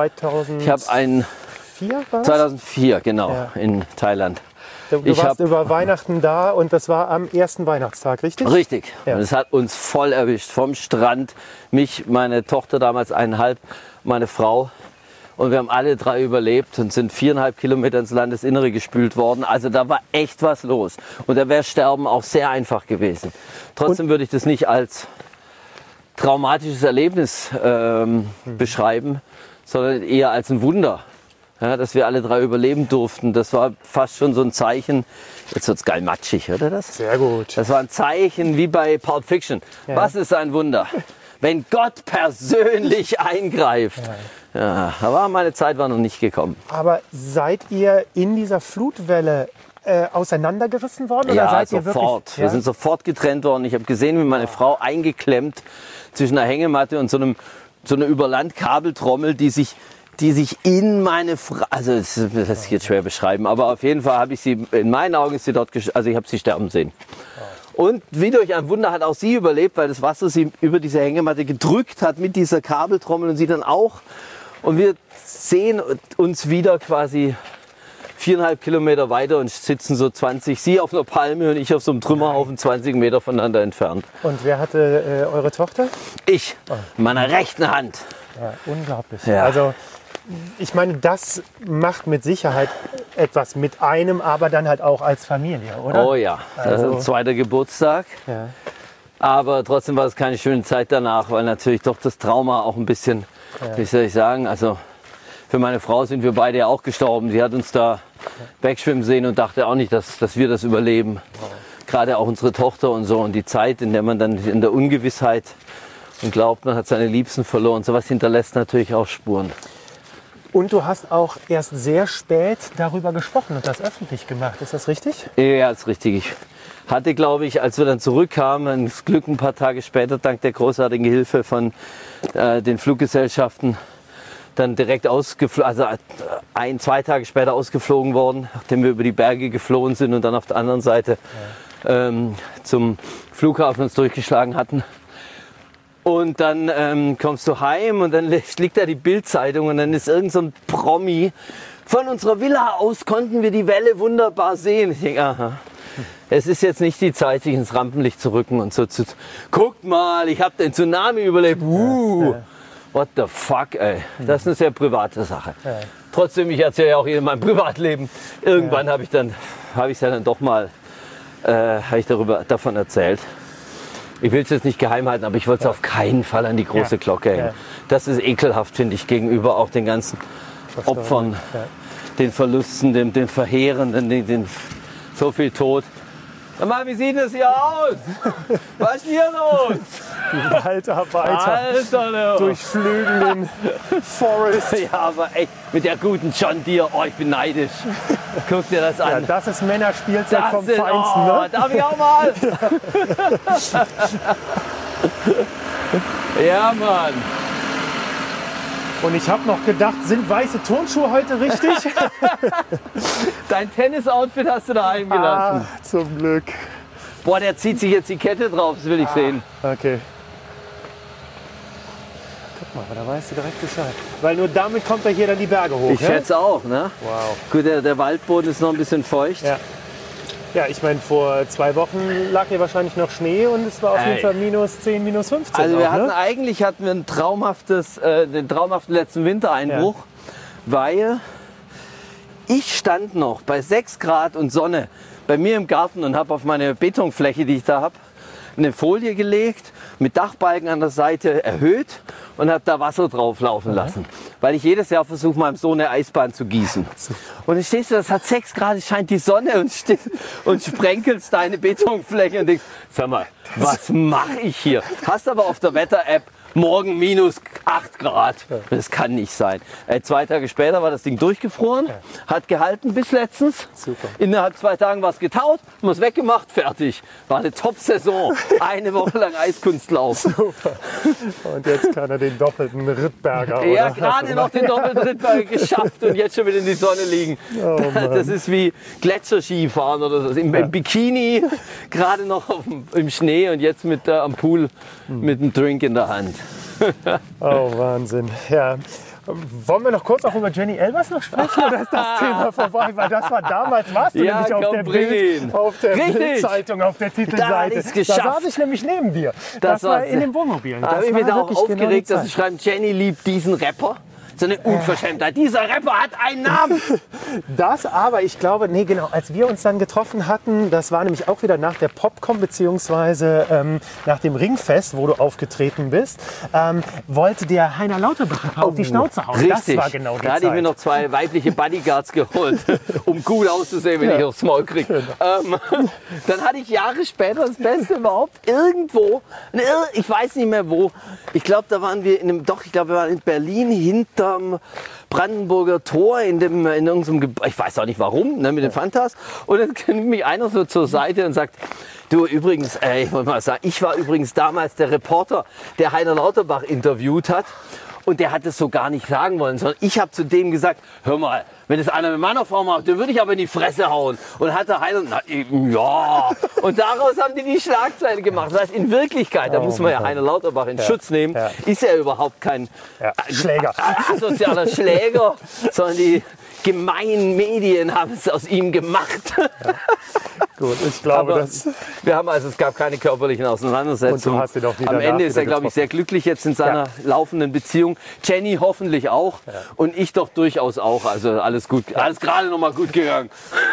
2004, genau, in Thailand. Du warst über Weihnachten da und das war am ersten Weihnachtstag, richtig? Richtig. Ja. Und es hat uns voll erwischt. Vom Strand, mich, meine Tochter damals 1,5, meine Frau. Und wir haben alle 3 überlebt und sind 4,5 Kilometer ins Landesinnere gespült worden. Also da war echt was los. Und da wäre Sterben auch sehr einfach gewesen. Trotzdem würde ich das nicht als traumatisches Erlebnis beschreiben, sondern eher als ein Wunder. Ja, dass wir alle 3 überleben durften. Das war fast schon so ein Zeichen. Jetzt wird's geil matschig, oder das? Sehr gut. Das war ein Zeichen wie bei Pulp Fiction. Ja. Was ist ein Wunder? Wenn Gott persönlich eingreift. Ja, aber meine Zeit war noch nicht gekommen. Aber seid ihr in dieser Flutwelle auseinandergerissen worden? Oder Ja, seid sofort. Ihr wirklich, Wir sind sofort getrennt worden. Ich habe gesehen, wie meine Frau eingeklemmt zwischen einer Hängematte und so einer Überlandkabeltrommel, die sich in meine Frau, also das lässt sich jetzt schwer beschreiben, aber auf jeden Fall habe ich sie, in meinen Augen ist sie dort, also ich habe sie sterben sehen. Und wie durch ein Wunder hat auch sie überlebt, weil das Wasser sie über diese Hängematte gedrückt hat mit dieser Kabeltrommel und sie dann auch. Und wir sehen uns wieder quasi 4,5 Kilometer weiter und sitzen so 20, sie auf einer Palme und ich auf so einem Trümmerhaufen 20 Meter voneinander entfernt. Und wer hatte eure Tochter? Ich, in meiner rechten Hand. Ja, unglaublich. Ja. Also ich meine, das macht mit Sicherheit etwas mit einem, aber dann halt auch als Familie, oder? Oh ja, das ist ein 2. Geburtstag. Ja. Aber trotzdem war es keine schöne Zeit danach, weil natürlich doch das Trauma auch ein bisschen, wie soll ich sagen, also für meine Frau sind wir beide ja auch gestorben. Sie hat uns da wegschwimmen sehen und dachte auch nicht, dass wir das überleben. Gerade auch unsere Tochter und so. Und die Zeit, in der man dann in der Ungewissheit und glaubt, man hat seine Liebsten verloren, sowas hinterlässt natürlich auch Spuren. Und du hast auch erst sehr spät darüber gesprochen und das öffentlich gemacht. Ist das richtig? Ja, ist richtig. Ich hatte, glaube ich, als wir dann zurückkamen, das Glück ein paar Tage später, dank der großartigen Hilfe von den Fluggesellschaften, dann direkt ausgeflogen, also 2 Tage später ausgeflogen worden, nachdem wir über die Berge geflohen sind und dann auf der anderen Seite zum Flughafen uns durchgeschlagen hatten. Und dann kommst du heim und dann liegt da die Bild-Zeitung und dann ist irgend so ein Promi. Von unserer Villa aus konnten wir die Welle wunderbar sehen. Ich denke, aha, es ist jetzt nicht die Zeit, sich ins Rampenlicht zu rücken und so zu... Guckt mal, ich habe den Tsunami überlebt. What the fuck, ey. Das ist eine sehr private Sache. Ja. Trotzdem, ich erzähle ja auch in meinem Privatleben. Irgendwann habe ich es ja dann doch mal davon erzählt. Ich will es jetzt nicht geheim halten, aber ich wollte es auf keinen Fall an die große Glocke hängen. Das ist ekelhaft, finde ich, gegenüber auch den ganzen Opfern, den Verlusten, den Verheerenden, so viel Tod. Sag mal, wie sieht das hier aus? Was ist hier los? Alter, durchflügen den Forest. Ja, aber echt, mit der guten John Deere, oh, ich bin neidisch. Guck dir das an. Ja, das ist Männerspielzeug vom Feinsten. Oh, ne? Darf ich auch mal? Ja, Mann. Und ich habe noch gedacht, sind weiße Turnschuhe heute richtig? Dein Tennis-Outfit hast du daheim gelassen. Zum Glück. Boah, der zieht sich jetzt die Kette drauf, das will ich sehen. Okay. Guck mal, da weißt du direkt Bescheid. Weil nur damit kommt er hier dann die Berge hoch. Ich schätze auch, ne? Wow. Gut, der Waldboden ist noch ein bisschen feucht. Ja. Ja, ich meine, vor 2 Wochen lag hier wahrscheinlich noch Schnee und es war auf jeden Fall -10, -15. Also wir auch, hatten ne? eigentlich den traumhaften letzten Wintereinbruch, weil ich stand noch bei 6 Grad und Sonne bei mir im Garten und habe auf meine Betonfläche, die ich da habe, eine Folie gelegt, mit Dachbalken an der Seite erhöht und habe da Wasser drauf laufen lassen. Weil ich jedes Jahr versuche, meinem Sohn eine Eisbahn zu gießen. Und dann stehst du, das hat 6 Grad, es scheint die Sonne und sprenkelst deine Betonfläche und denkst, sag mal, was mache ich hier? Hast aber auf der Wetter-App morgen -8 Grad. Das kann nicht sein. 2 Tage später war das Ding durchgefroren, hat gehalten bis letztens. Super. Innerhalb 2 Tagen war es getaut, haben es weggemacht, fertig. War eine Top-Saison. Eine Woche lang Eiskunstlauf. Super. Und jetzt kann er den doppelten Rittberger. Ja, oder? gerade noch den doppelten Rittberger geschafft und jetzt schon wieder in die Sonne liegen. Oh, das ist wie Gletscherskifahren oder so. Im Bikini, gerade noch im Schnee und jetzt am Pool mit einem Drink in der Hand. Oh, Wahnsinn. Ja. Wollen wir noch kurz auch über Jenny Elvers noch sprechen oder ist das Thema vorbei? Weil das war damals, warst du Ja, nämlich komm, auf der Richtig. Bildzeitung, auf der Titelseite. Da saß ich nämlich neben dir. Das war in dem Wohnmobil. Da habe ich mich da auch aufgeregt, dass sie schreiben, Jenny liebt diesen Rapper. so eine Unverschämtheit. Dieser Rapper hat einen Namen. Das aber, ich glaube, nee, genau, als wir uns dann getroffen hatten, das war nämlich auch wieder nach der Popcom beziehungsweise nach dem Ringfest, wo du aufgetreten bist, wollte der Heiner Lauterbach auf die Schnauze hauen. Richtig. Das war genau die Da hatte Zeit. ich mir noch 2 weibliche Bodyguards geholt, um gut auszusehen, wenn ich aufs Maul kriege. Dann hatte ich Jahre später das Beste überhaupt irgendwo, ich weiß nicht mehr wo. Ich glaube, da waren wir wir waren in Berlin hinterm Brandenburger Tor in irgendeinem, ich weiß auch nicht warum, ne, mit den Fantas. Und dann nimmt mich einer so zur Seite und sagt, du übrigens, ich wollte mal sagen, ich war übrigens damals der Reporter, der Heiner Lauterbach interviewt hat. Und der hat es so gar nicht sagen wollen, sondern ich habe zu dem gesagt, hör mal, wenn das einer mit meiner Frau macht, dann würde ich aber in die Fresse hauen. Und hat der Heiner, na eben, ja. Und daraus haben die Schlagzeile gemacht. Das heißt, in Wirklichkeit, da muss man ja Heiner Lauterbach in Schutz nehmen, ist er überhaupt kein Schläger. Asozialer Schläger, sondern die gemeinen Medien haben es aus ihm gemacht. Gut, ich glaube, Aber es gab keine körperlichen Auseinandersetzungen. Und du hast ihn auch nie Am danach Ende ist er, wieder glaube ich, sehr glücklich jetzt in seiner laufenden Beziehung. Jenny hoffentlich auch. Und ich doch durchaus auch. Also alles gut. Alles gerade noch mal gut gegangen.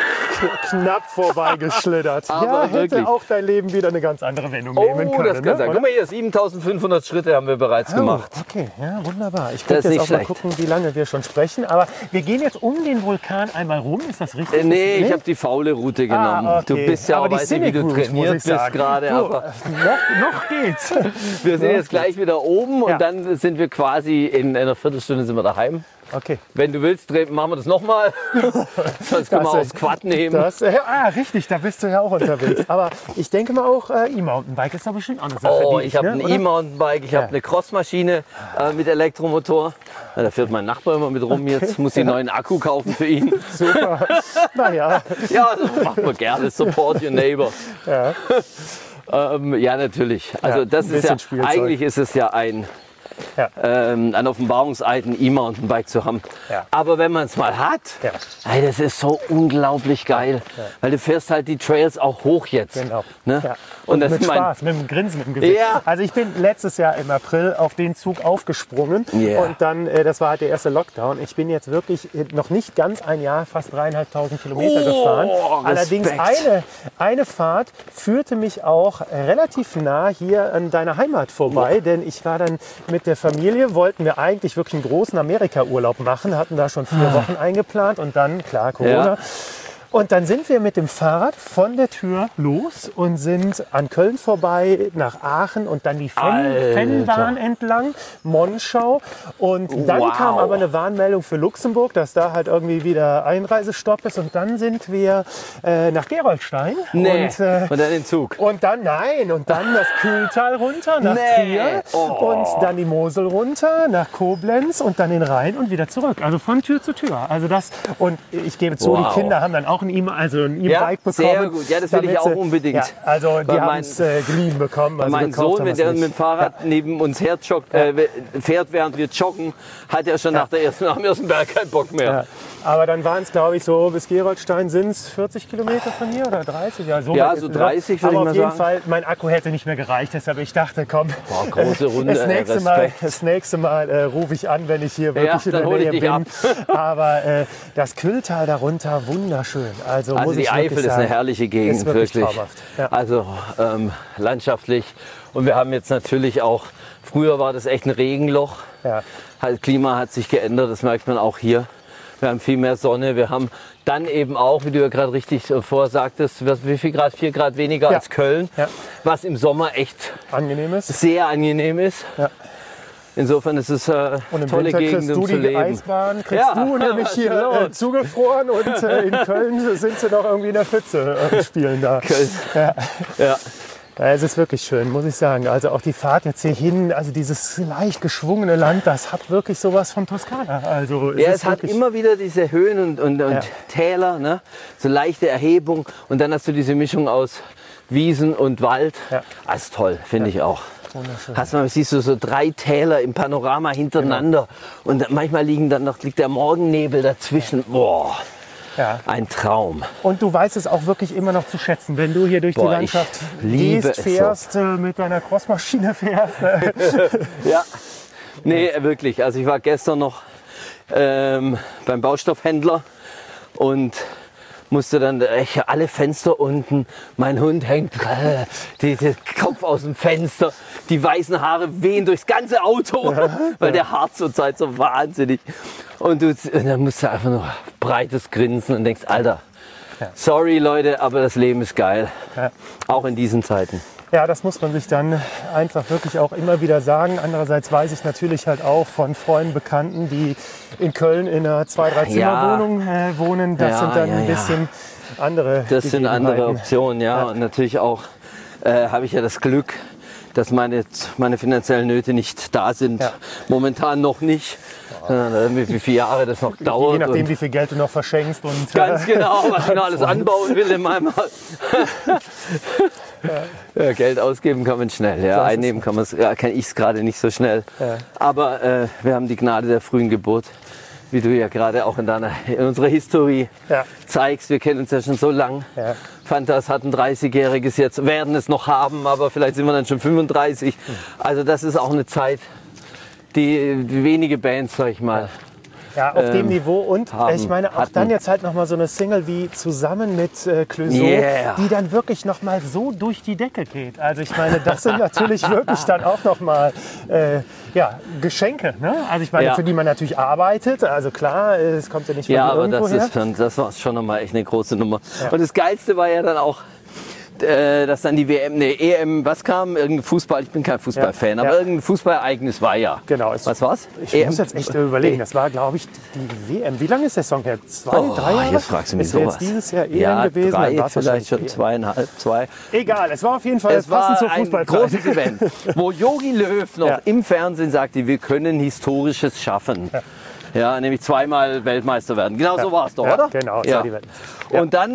knapp vorbeigeschlittert. Aber hätte wirklich. auch dein Leben wieder eine ganz andere Wendung nehmen können. Das kann sein. Oder? Guck mal hier, 7500 Schritte haben wir bereits gemacht. Okay, ja, wunderbar. Ich Das könnte ist jetzt nicht auch mal schlecht. gucken, wie lange wir schon sprechen. Aber wir gehen jetzt um den Vulkan einmal rum. Ist das richtig? Nee, ich habe die faule Route genommen. okay. Du bist ja Aber auch, die weiß nicht, wie du Scenic Route, trainiert muss ich bist sagen. gerade. Du, Aber noch geht's. wir sind jetzt gleich wieder oben Ja. und dann sind wir quasi in einer Viertelstunde sind wir daheim. Okay. Wenn du willst, machen wir das nochmal. Sonst können wir Das, aufs Quad nehmen. Richtig, da bist du ja auch unterwegs. Aber ich denke mal auch, E-Mountainbike ist da bestimmt auch eine Sache. Oh, die ich habe ein oder? E-Mountainbike, ich habe eine Crossmaschine mit Elektromotor. Ja, da fährt mein Nachbar immer mit rum. Jetzt muss ich einen neuen Akku kaufen für ihn. Super. Naja. Ja, das macht man gerne. Support your neighbor. Ja. Ja, natürlich. Also Ja, das ein ist ja, bisschen Spielzeug. eigentlich ist es ja ein Offenbarungseid, ein E-Mountainbike zu haben. Ja. Aber wenn man es mal hat, Ja. ey, das ist so unglaublich geil. Weil du fährst halt die Trails auch hoch jetzt. Genau. Ne? Ja. Und das mit ist mein, Spaß, mit einem Grinsen im Gesicht. Ja. Also ich bin letztes Jahr im April auf den Zug aufgesprungen Yeah. und dann, das war halt der erste Lockdown. Ich bin jetzt wirklich noch nicht ganz ein Jahr, fast 3.500 Kilometer gefahren. Allerdings Respekt. eine Fahrt führte mich auch relativ nah hier an deiner Heimat vorbei, denn ich war dann mit der Familie, wollten wir eigentlich wirklich einen großen Amerika-Urlaub machen, hatten da schon 4 Wochen eingeplant und dann, klar, Corona. Ja. Und dann sind wir mit dem Fahrrad von der Tür los und sind an Köln vorbei, nach Aachen und dann die Alter. Fennbahn entlang, Monschau. Und dann Wow. kam aber eine Warnmeldung für Luxemburg, dass da halt irgendwie wieder Einreisestopp ist. Und dann sind wir nach Gerolstein. Nee. Und, Und dann den Zug. und dann das Kühltal runter nach Nee. Trier Oh. und dann die Mosel runter nach Koblenz und dann den Rhein und wieder zurück. Also von Tür zu Tür. Also das, und ich gebe zu, Wow. die Kinder haben dann auch ein E-Bike Ja, bekommen. sehr gut. Ja, das will ich damit auch sie- unbedingt. Ja, also die Weil haben mein- es geliehen bekommen. Also Mein gekauft Sohn, haben wenn wir's der nicht. mit dem Fahrrad neben uns her fährt, während wir joggen, hat er schon nach dem ersten Berg keinen Bock mehr. Ja. Aber dann waren es, glaube ich, so bis Gerolstein sind es 40 Kilometer von hier oder 30? Ja, so, Ja, weit so ist es. 30 würde Aber ich auf mal jeden sagen. Fall, mein Akku hätte nicht mehr gereicht. Deshalb ich dachte, komm, Boah, große Runde, das nächste Mal rufe ich an, wenn ich hier wirklich in dann der hol ich Nähe dich bin. ab. Aber das Kühltal darunter, wunderschön. Also muss Die ich Eifel wirklich ist sagen, eine herrliche Gegend, ist wirklich wirklich. traumhaft. Ja. Also landschaftlich. Und wir haben jetzt natürlich auch, früher war das echt ein Regenloch. Ja. Das Klima hat sich geändert, das merkt man auch hier. Wir haben viel mehr Sonne. Wir haben dann eben auch, wie du ja gerade richtig vorsagtest, wie viel Grad? 4 Grad weniger Ja. als Köln. Ja. Was im Sommer echt Angenehm ist. sehr angenehm ist. Ja. Insofern ist es Und im tolle Winter Gegend, kriegst um du zu die leben. Eisbahn, kriegst Ja, du nämlich was hier los? zugefroren und in Köln sind sie noch irgendwie in der Pfütze spielen da. Köln. Ja. Ja. Ja, es ist wirklich schön, muss ich sagen. Also auch die Fahrt jetzt hier hin, also dieses leicht geschwungene Land, das hat wirklich sowas von Toskana. Also Ja, ist es hat wirklich- immer wieder diese Höhen und Täler, ne? So leichte Erhebung. Und dann hast du diese Mischung aus Wiesen und Wald. Ja. Das ist toll, finde ich auch. Wunderschön. Hast du mal, siehst du so 3 Täler im Panorama hintereinander. Und manchmal liegt der Morgennebel dazwischen. Boah, Ja. ein Traum. Und du weißt es auch wirklich immer noch zu schätzen, wenn du hier durch Boah, die Landschaft ich liebe gehst, es fährst, mit deiner Crossmaschine fährst. Ja. Nee, wirklich. Also ich war gestern noch beim Baustoffhändler und musste dann alle Fenster unten, mein Hund hängt, der Kopf aus dem Fenster, die weißen Haare wehen durchs ganze Auto, weil der hart zurzeit so wahnsinnig. Und dann musst du einfach nur breites Grinsen und denkst, Alter, sorry Leute, aber das Leben ist geil, auch in diesen Zeiten. Ja, das muss man sich dann einfach wirklich auch immer wieder sagen. Andererseits weiß ich natürlich halt auch von Freunden, Bekannten, die in Köln in einer 2-3-Zimmer-Wohnung wohnen. Das sind dann ein bisschen andere Das sind andere Optionen, ja. Und natürlich auch habe ich ja das Glück, dass meine finanziellen Nöte nicht da sind. Ja. Momentan noch nicht. Wie viele Jahre das noch dauert. Je nachdem, wie viel Geld du noch verschenkst. Und, ganz genau, was ich noch alles anbauen will in meinem Haus. Ja, Geld ausgeben kann man schnell, ja. Einnehmen kann ich es gerade nicht so schnell. Ja. Aber wir haben die Gnade der frühen Geburt, wie du ja gerade auch in unserer Historie zeigst. Wir kennen uns ja schon so lang. Ja. Fantas hat ein 30-jähriges jetzt, werden es noch haben, aber vielleicht sind wir dann schon 35. Also das ist auch eine Zeit, die wenige Bands, sag ich mal, auf dem Niveau und ich meine auch dann jetzt halt nochmal so eine Single wie Zusammen mit Clouseau, die dann wirklich nochmal so durch die Decke geht. Also ich meine, das sind natürlich wirklich dann auch nochmal Geschenke. Ne? Also ich meine, für die man natürlich arbeitet, also klar, es kommt ja nicht von irgendwo her. Das war schon nochmal echt eine große Nummer. Ja. Und das Geilste war ja dann auch, dass dann die EM, was kam? Irgendein Fußball, ich bin kein Fußballfan, aber irgendein Fußballereignis war ja. Genau. Was war's? Ich muss jetzt echt überlegen, das war, glaube ich, die WM. Wie lange ist der Song her? 3 Jahre? Jetzt fragst du mich sowas. Ist jetzt dieses Jahr EM gewesen? 3, vielleicht schon 2,5, 2. Egal, es war auf jeden Fall passend zur Fußballzeit. Ein großes Event, wo Jogi Löw noch im Fernsehen sagte, wir können Historisches schaffen. Ja, nämlich 2-mal Weltmeister werden. Genau so war es doch, oder? Genau, das war die Welt. Und dann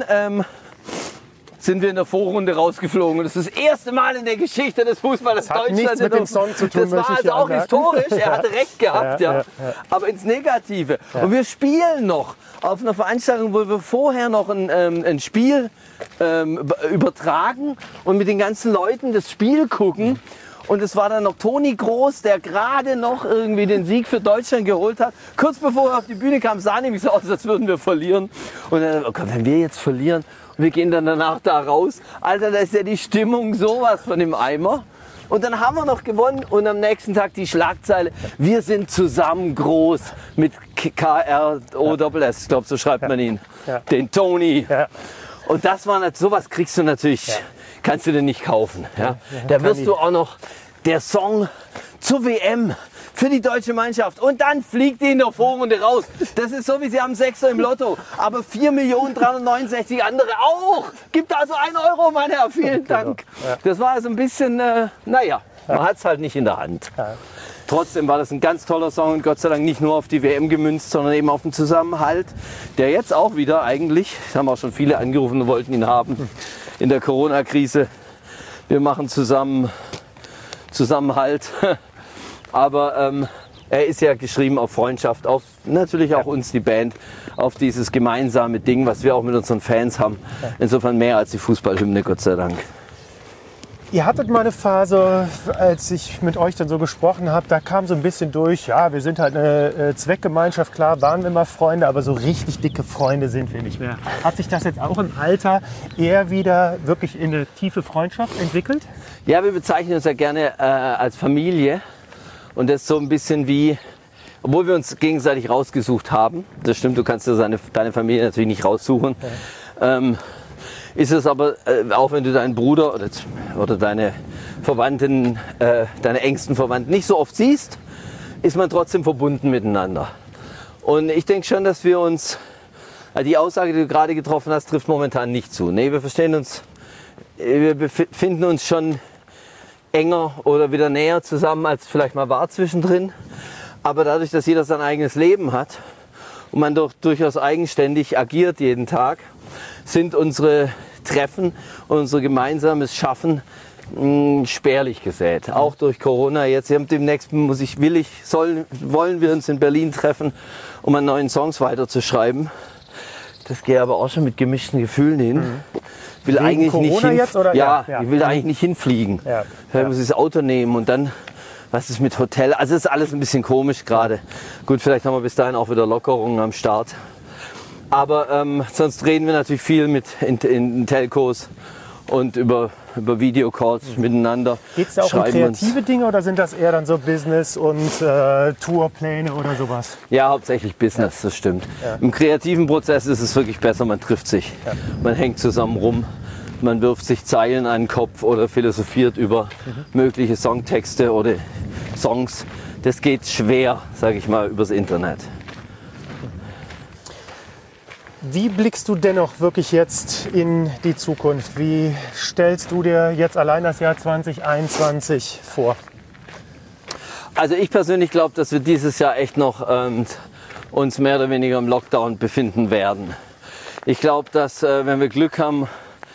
sind wir in der Vorrunde rausgeflogen. Und das ist das erste Mal in der Geschichte des Fußballs, dass Deutschland nichts mit dem Song zu tun. Das war also auch historisch. Er hatte recht gehabt, aber ins Negative. Und wir spielen noch auf einer Veranstaltung, wo wir vorher noch ein Spiel übertragen und mit den ganzen Leuten das Spiel gucken. Und es war dann noch Toni Kroos, der gerade noch irgendwie den Sieg für Deutschland geholt hat. Kurz bevor er auf die Bühne kam, sah nämlich so aus, als würden wir verlieren. Und dann, oh Gott, wenn wir jetzt verlieren, wir gehen dann danach da raus. Alter, da ist ja die Stimmung sowas von dem Eimer. Und dann haben wir noch gewonnen und am nächsten Tag die Schlagzeile, wir sind zusammen groß mit KROSS. Ich glaube, so schreibt man ihn. Den Toni. Ja. Und das war sowas kriegst du natürlich, kannst du dir nicht kaufen. Ja? Da wirst du auch noch der Song zur WM für die deutsche Mannschaft. Und dann fliegt die in der Vorrunde raus. Das ist so, wie sie haben 6er im Lotto. Aber 4.369 andere auch. Gibt also 1 Euro, mein Herr. Vielen Dank. Das war also ein bisschen, man hat es halt nicht in der Hand. Trotzdem war das ein ganz toller Song und Gott sei Dank nicht nur auf die WM gemünzt, sondern eben auf den Zusammenhalt, der jetzt auch wieder eigentlich, das haben auch schon viele angerufen und wollten ihn haben, in der Corona-Krise. Wir machen Zusammenhalt. Aber er ist ja geschrieben auf Freundschaft, auf natürlich auch uns, die Band, auf dieses gemeinsame Ding, was wir auch mit unseren Fans haben. Insofern mehr als die Fußballhymne, Gott sei Dank. Ihr hattet mal eine Phase, als ich mit euch dann so gesprochen habe, da kam so ein bisschen durch, ja, wir sind halt eine Zweckgemeinschaft, klar waren wir mal Freunde, aber so richtig dicke Freunde sind wir nicht mehr. Hat sich das jetzt auch im Alter eher wieder wirklich in eine tiefe Freundschaft entwickelt? Ja, wir bezeichnen uns ja gerne als Familie und das ist so ein bisschen wie, obwohl wir uns gegenseitig rausgesucht haben, das stimmt, du kannst ja deine Familie natürlich nicht raussuchen, ist es aber, auch wenn du deinen Bruder oder deine Verwandten, deine engsten Verwandten nicht so oft siehst, ist man trotzdem verbunden miteinander. Und ich denke schon, dass wir uns, die Aussage, die du gerade getroffen hast, trifft momentan nicht zu. Nee, wir verstehen uns, wir befinden uns schon enger oder wieder näher zusammen, als vielleicht mal war zwischendrin. Aber dadurch, dass jeder sein eigenes Leben hat und man doch durchaus eigenständig agiert jeden Tag, sind unsere Treffen und unser gemeinsames Schaffen spärlich gesät. Auch durch Corona jetzt. Demnächst wollen wir uns in Berlin treffen, um an neuen Songs weiterzuschreiben. Das gehe aber auch schon mit gemischten Gefühlen hin. Ich will eigentlich Corona nicht jetzt, oder? Ich will da eigentlich nicht hinfliegen. Ja. Ich muss das Auto nehmen und dann Was ist mit Hotel? Also ist alles ein bisschen komisch gerade. Gut, vielleicht haben wir bis dahin auch wieder Lockerungen am Start. Aber sonst reden wir natürlich viel in Telcos und über Videocalls miteinander. Geht es da auch um kreative Dinge oder sind das eher dann so Business und Tourpläne oder sowas? Ja, hauptsächlich Business, das stimmt. Ja. Im kreativen Prozess ist es wirklich besser, man trifft sich. Ja. Man hängt zusammen rum, man wirft sich Zeilen an den Kopf oder philosophiert über mögliche Songtexte oder Songs. Das geht schwer, sage ich mal, übers Internet. Wie blickst du dennoch wirklich jetzt in die Zukunft? Wie stellst du dir jetzt allein das Jahr 2021 vor? Also ich persönlich glaube, dass wir dieses Jahr echt noch uns mehr oder weniger im Lockdown befinden werden. Ich glaube, dass wenn wir Glück haben,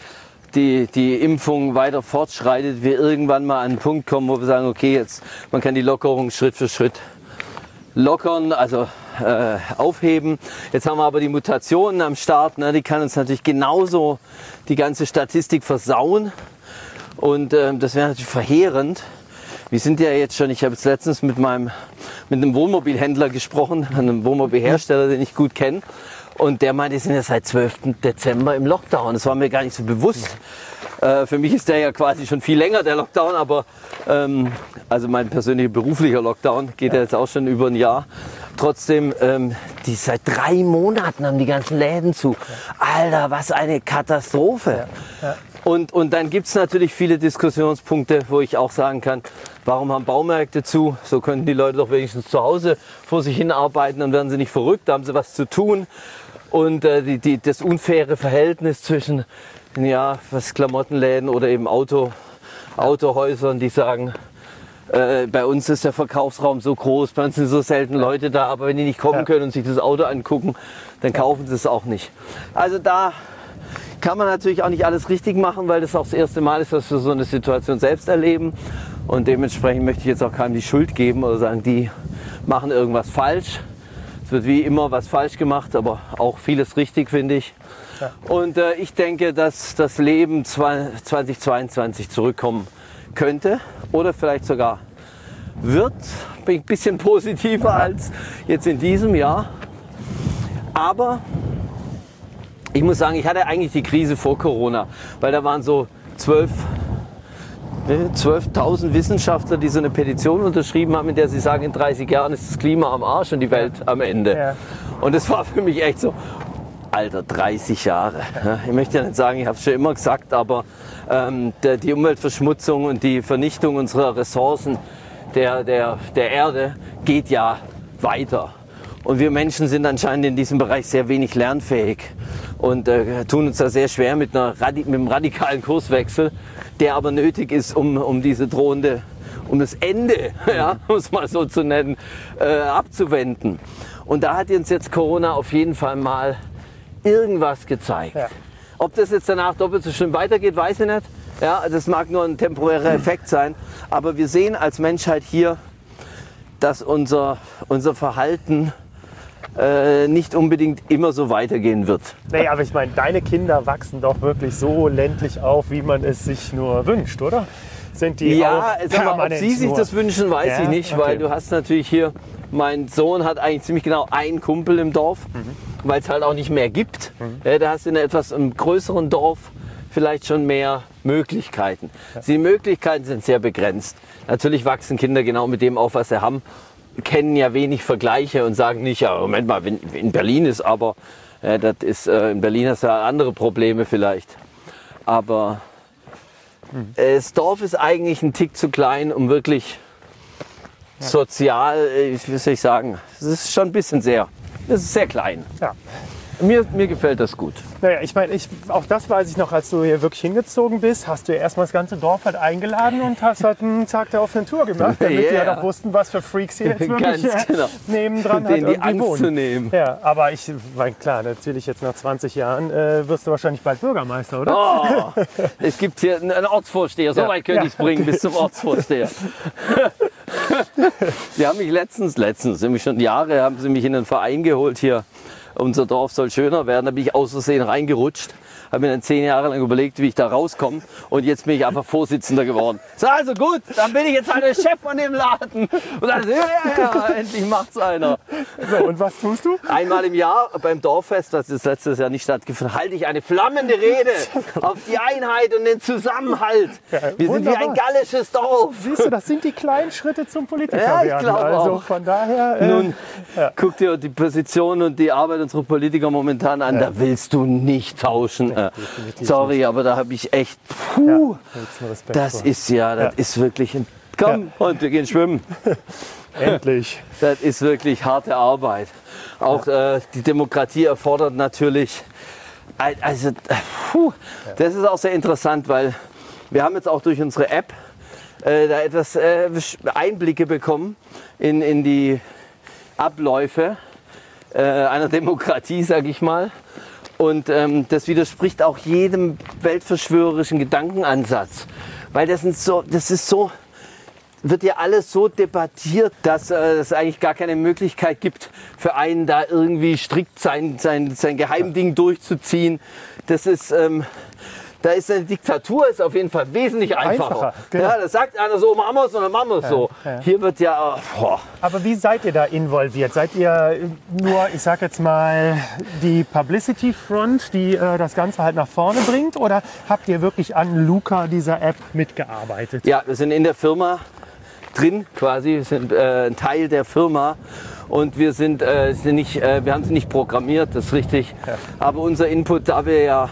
die Impfung weiter fortschreitet, wir irgendwann mal an einen Punkt kommen, wo wir sagen, okay, jetzt man kann die Lockerung Schritt für Schritt lockern, also aufheben. Jetzt haben wir aber die Mutationen am Start, ne? Die kann uns natürlich genauso die ganze Statistik versauen und das wäre natürlich verheerend. Wir sind ja jetzt schon, ich habe jetzt letztens mit einem Wohnmobilhändler gesprochen, einem Wohnmobilhersteller, den ich gut kenne, und der meinte, die sind ja seit 12. Dezember im Lockdown. Das war mir gar nicht so bewusst. Für mich ist der ja quasi schon viel länger, der Lockdown, aber also mein persönlicher beruflicher Lockdown geht ja jetzt auch schon über ein Jahr. Trotzdem, die seit 3 Monaten haben die ganzen Läden zu. Alter, was eine Katastrophe. Ja. Und dann gibt es natürlich viele Diskussionspunkte, wo ich auch sagen kann, warum haben Baumärkte zu? So könnten die Leute doch wenigstens zu Hause vor sich hin arbeiten, dann werden sie nicht verrückt, da haben sie was zu tun. Und das unfaire Verhältnis zwischen Klamottenläden oder eben Autohäusern, die sagen, bei uns ist der Verkaufsraum so groß, bei uns sind so selten Leute da, aber wenn die nicht kommen können und sich das Auto angucken, dann kaufen sie es auch nicht. Also da kann man natürlich auch nicht alles richtig machen, weil das auch das erste Mal ist, dass wir so eine Situation selbst erleben. Und dementsprechend möchte ich jetzt auch keinem die Schuld geben oder sagen, die machen irgendwas falsch. Es wird wie immer was falsch gemacht, aber auch vieles richtig, finde ich. Ja. Und ich denke, dass das Leben 2022 zurückkommen könnte oder vielleicht sogar wird. Bin ein bisschen positiver als jetzt in diesem Jahr. Aber ich muss sagen, ich hatte eigentlich die Krise vor Corona, weil da waren so 12.000 Wissenschaftler, die so eine Petition unterschrieben haben, in der sie sagen, in 30 Jahren ist das Klima am Arsch und die Welt am Ende. Ja. Und das war für mich echt so, Alter, 30 Jahre. Ich möchte ja nicht sagen, ich habe es schon immer gesagt, aber die Umweltverschmutzung und die Vernichtung unserer Ressourcen der Erde geht ja weiter. Und wir Menschen sind anscheinend in diesem Bereich sehr wenig lernfähig und tun uns da sehr schwer mit einem radikalen Kurswechsel, der aber nötig ist, um das Ende, ja, um es mal so zu nennen, abzuwenden. Und da hat uns jetzt Corona auf jeden Fall mal irgendwas gezeigt. Ja. Ob das jetzt danach doppelt so schlimm weitergeht, weiß ich nicht. Ja, das mag nur ein temporärer Effekt sein. Aber wir sehen als Menschheit hier, dass unser Verhalten nicht unbedingt immer so weitergehen wird. Naja, aber ich meine, deine Kinder wachsen doch wirklich so ländlich auf, wie man es sich nur wünscht, oder? Sind die auch ob sie sich das wünschen, weiß ich nicht, okay. Weil du hast natürlich hier, mein Sohn hat eigentlich ziemlich genau einen Kumpel im Dorf, weil es halt auch nicht mehr gibt. Da hast du in einem größeren Dorf vielleicht schon mehr Möglichkeiten. Die Möglichkeiten sind sehr begrenzt. Natürlich wachsen Kinder genau mit dem auf, was sie haben, kennen ja wenig Vergleiche und sagen nicht, ja, Moment mal, in Berlin ist aber, in Berlin hast du ja andere Probleme vielleicht. Aber das Dorf ist eigentlich ein Tick zu klein, um wirklich sozial, wie soll ich sagen, es ist schon ein bisschen es ist sehr klein. Ja. Mir gefällt das gut. Naja, ich meine, auch das weiß ich noch, als du hier wirklich hingezogen bist, hast du ja erstmal das ganze Dorf halt eingeladen und hast halt einen Tag der offenen Tour gemacht, damit die ja doch wussten, was für Freaks hier jetzt wirklich nebendran halt die Angst wohnen. Zu nehmen. Ja, aber ich meine, klar, natürlich jetzt nach 20 Jahren wirst du wahrscheinlich bald Bürgermeister, oder? Oh, es gibt hier einen Ortsvorsteher, so weit könnte ich es bringen, bis zum Ortsvorsteher. Die haben mich letztens, nämlich schon Jahre, haben sie mich in einen Verein geholt hier, unser Dorf soll schöner werden. Da bin ich aus Versehen reingerutscht, habe mir dann 10 Jahre lang überlegt, wie ich da rauskomme und jetzt bin ich einfach Vorsitzender geworden. So, also gut, dann bin ich jetzt halt der Chef von dem Laden. Und dann, ja, endlich macht's einer. So, und was tust du? Einmal im Jahr beim Dorffest, das ist letztes Jahr nicht stattgefunden, halte ich eine flammende Rede auf die Einheit und den Zusammenhalt. Wir sind wie ein gallisches Dorf. Siehst du, das sind die kleinen Schritte zum Politiker Ja, ich werden. glaube Also auch. von daher... Nun, guck dir die Position und die Arbeit unserer Politiker momentan an, da willst du nicht tauschen. Sorry, aber da habe ich echt, Respekt das vor. ist das ist wirklich, komm, und wir gehen schwimmen. Endlich. Das ist wirklich harte Arbeit. Auch die Demokratie erfordert natürlich, also, das ist auch sehr interessant, weil wir haben jetzt auch durch unsere App da etwas Einblicke bekommen in die Abläufe einer Demokratie, sage ich mal. Und das widerspricht auch jedem weltverschwörerischen Gedankenansatz, weil wird ja alles so debattiert, dass es eigentlich gar keine Möglichkeit gibt, für einen da irgendwie strikt sein Geheimding durchzuziehen. Das ist, da ist eine Diktatur ist auf jeden Fall wesentlich einfacher. Genau. Ja, das sagt einer so, machen wir es und dann machen wir es so. Hier wird ja... Aber wie seid ihr da involviert? Seid ihr nur, ich sag jetzt mal, die Publicity Front, die das Ganze halt nach vorne bringt? Oder habt ihr wirklich an Luca, dieser App, mitgearbeitet? Ja, wir sind in der Firma drin quasi, wir sind ein Teil der Firma und wir wir haben sie nicht programmiert, das ist richtig. Ja. Aber unser Input, da wir ja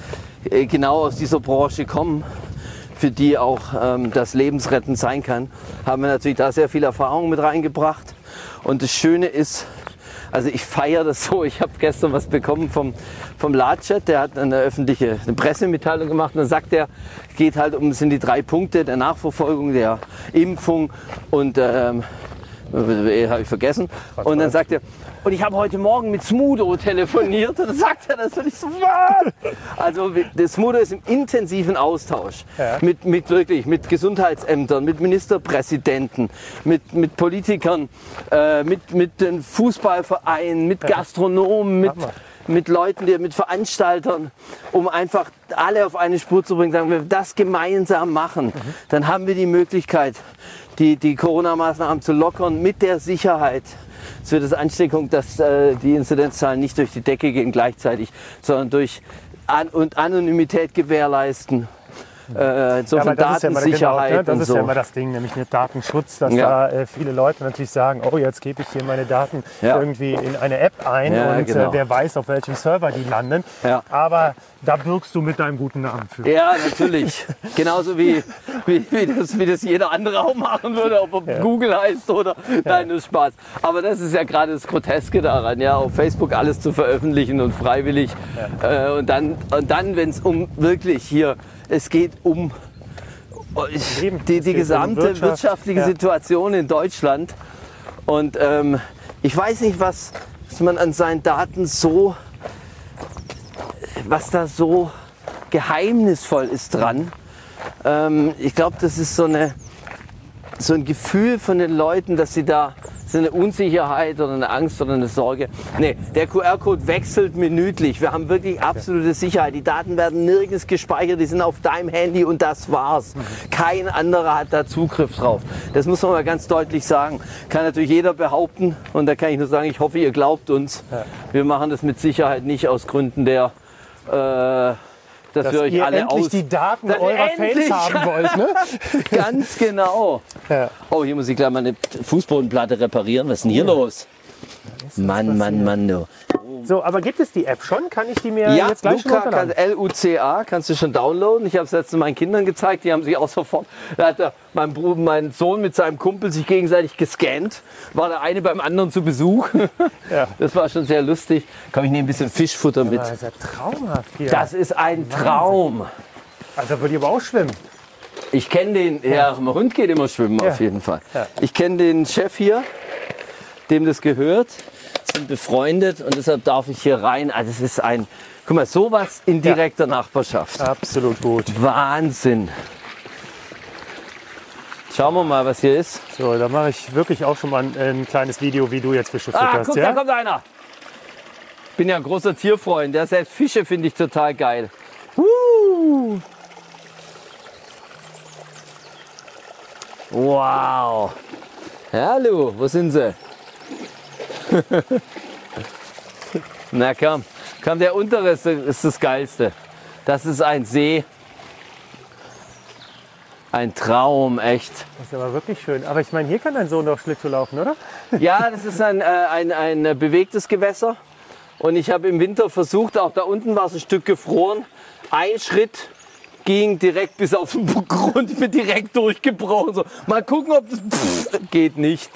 genau aus dieser Branche kommen, für die auch das lebensrettend sein kann, haben wir natürlich da sehr viel Erfahrung mit reingebracht. Und das Schöne ist, also ich feiere das so, ich habe gestern was bekommen vom Latschet, der hat eine Pressemitteilung gemacht und dann sagt er, geht halt sind die 3 Punkte der Nachverfolgung, der Impfung und habe ich vergessen. Und dann sagt er, und ich habe heute Morgen mit Smudo telefoniert und dann sagt er das und ich so, was? Also das Smudo ist im intensiven Austausch mit Gesundheitsämtern, mit Ministerpräsidenten, mit Politikern, mit den Fußballvereinen, mit Gastronomen, mit Leuten, mit Veranstaltern, um einfach alle auf eine Spur zu bringen. Sagen wir, das gemeinsam machen, dann haben wir die Möglichkeit, die Corona-Maßnahmen zu lockern mit der Sicherheit, für das Ansteckung, dass die Inzidenzzahlen nicht durch die Decke gehen gleichzeitig, sondern durch Anonymität gewährleisten. Insofern Datensicherheit das ist ja immer das Ding, nämlich mit Datenschutz, dass da viele Leute natürlich sagen, oh, jetzt gebe ich hier meine Daten irgendwie in eine App ein und wer weiß, auf welchem Server die landen. Ja. Aber da bürgst du mit deinem guten Namen für. Ja, natürlich. Genauso wie das jeder andere auch machen würde, ob Google heißt oder nein, das ist Spaß. Aber das ist ja gerade das Groteske daran, ja, auf Facebook alles zu veröffentlichen und freiwillig. Und dann wenn es es geht um die gesamte wirtschaftliche Situation in Deutschland. Und ich weiß nicht, was man an seinen Daten was da so geheimnisvoll ist dran. Ich glaube, das ist so ein Gefühl von den Leuten, dass sie da so eine Unsicherheit oder eine Angst oder eine Sorge. Nee, der QR-Code wechselt minütlich. Wir haben wirklich absolute Sicherheit. Die Daten werden nirgends gespeichert, die sind auf deinem Handy und das war's. Kein anderer hat da Zugriff drauf. Das muss man mal ganz deutlich sagen. Kann natürlich jeder behaupten und da kann ich nur sagen, ich hoffe, ihr glaubt uns. Wir machen das mit Sicherheit nicht aus Gründen der dass wir euch alle die Daten eurer Fans haben wollt, ne? Ganz genau. Ja. Oh, hier muss ich gleich mal eine Fußbodenplatte reparieren. Was ist denn hier los? Mann, du. So, aber gibt es die App schon? Kann ich die mir jetzt gleich schon runterladen? Luca, kannst du schon downloaden. Ich habe es letztens meinen Kindern gezeigt, die haben sich auch sofort, da hat mein Sohn mit seinem Kumpel sich gegenseitig gescannt. War der eine beim anderen zu Besuch. Ja. Das war schon sehr lustig. Komm, ich nehme ein bisschen Fischfutter mit. Das ist ja traumhaft hier. Das ist ein Traum. Also da würde ich aber auch schwimmen. Ich kenne den, mein Hund geht immer schwimmen auf jeden Fall. Ja. Ich kenne den Chef hier, dem das gehört. Sind befreundet und deshalb darf ich hier rein. Also es ist guck mal, sowas in direkter Nachbarschaft. Absolut gut. Wahnsinn. Schauen wir mal, was hier ist. So, da mache ich wirklich auch schon mal ein kleines Video, wie du jetzt Fische fütterst. Guck, da kommt einer. bin ja ein großer Tierfreund. Ja, selbst Fische finde ich total geil. Wow. Hallo, wo sind sie? Na komm, der untere ist das Geilste. Das ist ein See. Ein Traum, echt. Das ist aber wirklich schön. Aber ich meine, hier kann dein Sohn doch Schlittschuh laufen, oder? Ja, das ist ein bewegtes Gewässer. Und ich habe im Winter versucht, auch da unten war es ein Stück gefroren. Ein Schritt ging direkt bis auf den Grund. Ich bin direkt durchgebrochen. So, mal gucken, ob das geht nicht.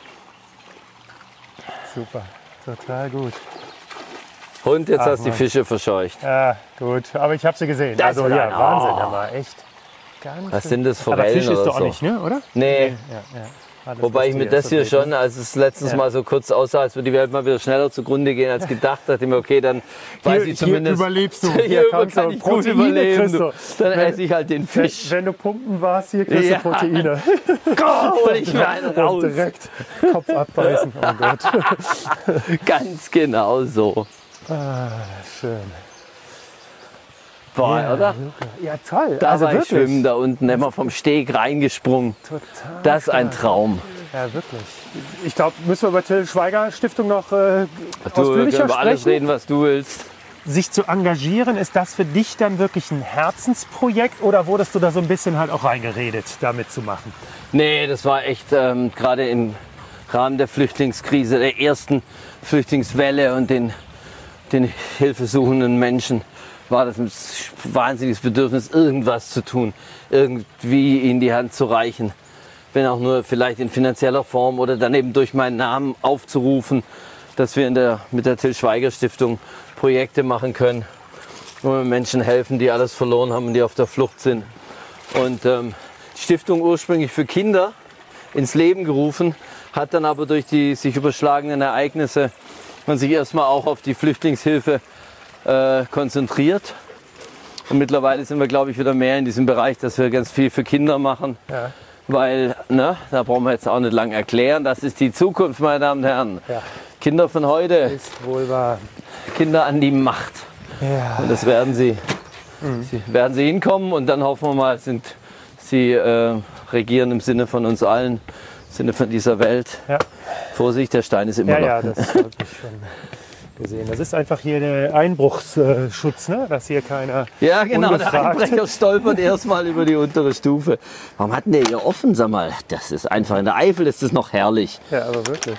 Super, total gut. Und jetzt hast du die Fische verscheucht. Ja, gut. Aber ich habe sie gesehen. Das Also war ja, ein- Wahnsinn, oh. aber echt. Ganz Was schön. sind das, Aber Forellen Fisch ist oder doch auch so? nicht, ne? Oder? Nee. Ja, ja. Alles Wobei ich wisst mir ihr, das ist hier okay, schon, ne? als es letztens Ja. mal so kurz aussah, als würde die Welt mal wieder schneller zugrunde gehen als gedacht, dachte ich mir, okay, dann weiß ich zumindest. Hier überlebst du. Hier kannst kann du ich gut Proteine überleben. kriegst Du. du. Dann Wenn- esse ich halt den Fisch. Wenn du pumpen warst, hier kriegst Ja. du Proteine. Hol ich mir einen Und raus. direkt Kopf abbeißen. Oh Gott. Ganz genau so. Schön. Boah, oder? Ja, toll. Da also war ich wirklich. schwimmen da unten, immer vom Steg reingesprungen. Total. Das ist ein Traum. Ja, wirklich. Ich glaube, müssen wir über Till Schweiger Stiftung noch Du, wir können ausführlicher über alles sprechen. reden, was du willst. Sich zu engagieren, ist das für dich dann wirklich ein Herzensprojekt oder wurdest du da so ein bisschen halt auch reingeredet, damit zu machen? Nee, das war echt gerade im Rahmen der Flüchtlingskrise, der ersten Flüchtlingswelle und den hilfesuchenden Menschen war das ein wahnsinniges Bedürfnis, irgendwas zu tun, irgendwie ihnen die Hand zu reichen. Wenn auch nur vielleicht in finanzieller Form oder dann eben durch meinen Namen aufzurufen, dass wir mit der Till Schweiger Stiftung Projekte machen können, wo wir Menschen helfen, die alles verloren haben und die auf der Flucht sind. Und die Stiftung ursprünglich für Kinder ins Leben gerufen, hat dann aber durch die sich überschlagenen Ereignisse man sich erstmal auch auf die Flüchtlingshilfe konzentriert. Und mittlerweile sind wir, glaube ich, wieder mehr in diesem Bereich, dass wir ganz viel für Kinder machen. Ja. Weil, da brauchen wir jetzt auch nicht lang erklären, das ist die Zukunft, meine Damen und Herren. Ja. Kinder von heute, Ist wohl wahr. Kinder an die Macht. Ja. Und das werden sie. Werden sie hinkommen und dann hoffen wir mal, sie regieren im Sinne von uns allen, im Sinne von dieser Welt. Ja. Vorsicht, der Stein ist immer Ja, noch. ja, das habe ich schon gesehen. Das ist einfach hier der Einbruchsschutz, ne? Dass hier keiner Ja, genau, der ungefragt- Einbrecher stolpert erstmal über die untere Stufe. Warum hat denn der hier offen, sag mal? Das ist einfach, in der Eifel ist es noch herrlich. Ja, aber wirklich.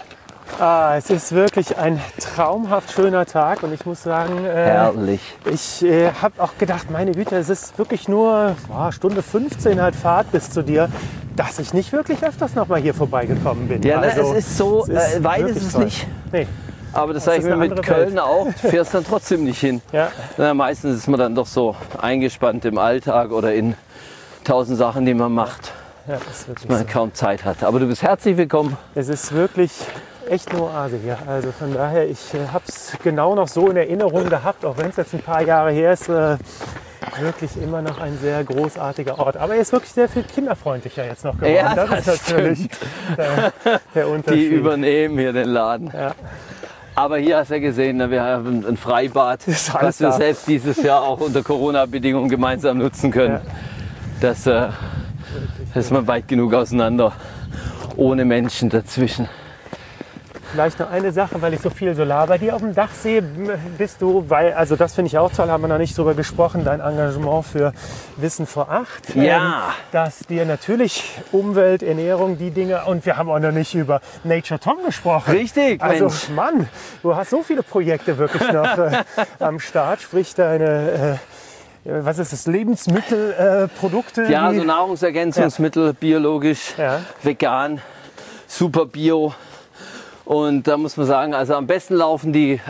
Es ist wirklich ein traumhaft schöner Tag und ich muss sagen, Herrlich. ich habe auch gedacht, meine Güte, es ist wirklich nur Stunde 15 halt Fahrt bis zu dir, dass ich nicht wirklich öfters noch mal hier vorbeigekommen bin. Ja, Also, es ist so, weit ist wirklich es toll. nicht. Nee, Aber das sage ich ist mir eine mit andere Köln auch, du fährst dann trotzdem nicht hin. ja, Meistens ist man dann doch so eingespannt im Alltag oder in 1000 Sachen, die man macht, ja, ist wirklich man so. kaum Zeit hat. Aber du bist herzlich willkommen. Es ist wirklich echt eine Oase hier. Also von daher, ich habe es genau noch so in Erinnerung gehabt, auch wenn es jetzt ein paar Jahre her ist. Wirklich immer noch ein sehr großartiger Ort. Aber er ist wirklich sehr viel kinderfreundlicher jetzt noch geworden. Ja, das ist natürlich der Die Unterschied. übernehmen hier den Laden. Ja. Aber hier hast du ja gesehen, wir haben ein Freibad, Ist alles was wir da. selbst dieses Jahr auch unter Corona-Bedingungen gemeinsam nutzen können. Ja. Das ist man weit genug auseinander, ohne Menschen dazwischen. Vielleicht noch eine Sache, weil ich so viel Solar bei dir auf dem Dach sehe, bist du, weil, also das finde ich auch toll, haben wir noch nicht drüber gesprochen, dein Engagement für Wissen vor 8. Ja. Dass dir natürlich Umwelt, Ernährung, die Dinge, und wir haben auch noch nicht über Nature Tom gesprochen. Richtig, Also Mensch. Mann, du hast so viele Projekte wirklich noch am Start, sprich deine, was ist das, Lebensmittelprodukte? Ja, so Nahrungsergänzungsmittel, biologisch, Ja. vegan, super bio. Und da muss man sagen, also am besten laufen die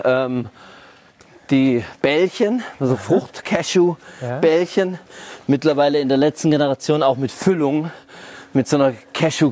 Bällchen, also Frucht-Cashew-Bällchen. Mittlerweile in der letzten Generation auch mit Füllung, mit so einer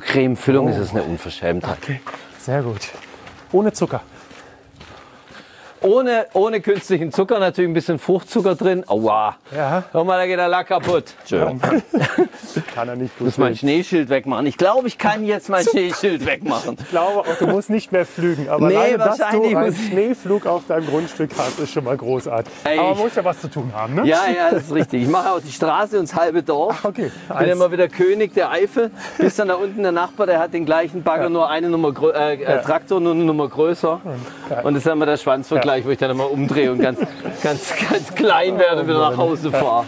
Cashew-Creme-Füllung. Das ist eine Unverschämtheit. Okay, sehr gut. Ohne Zucker. ohne künstlichen Zucker, natürlich ein bisschen Fruchtzucker drin. Aua. Ja. Hör mal, da geht der Lack kaputt. Kann er nicht gut. Ich muss mein Schneeschild wegmachen. Ich glaube, ich kann jetzt mein Schneeschild wegmachen. Ich glaube auch, du musst nicht mehr flügen. Aber Nee, alleine, dass du wahrscheinlich einen muss ich- Schneeflug auf deinem Grundstück hast, ist schon mal großartig. Ey, Aber man muss ja was zu tun haben, ne? Ja, das ist richtig. Ich mache auch die Straße ins halbe Dorf. Ach, okay. Bin immer wieder König der Eifel. Bis dann da unten der Nachbar, der hat den gleichen Bagger, nur eine Nummer Traktor, nur eine Nummer größer. Und das ist immer der Schwanzvergleich, wo ich dann immer umdrehe und ganz klein werde und wieder nach Hause fahre.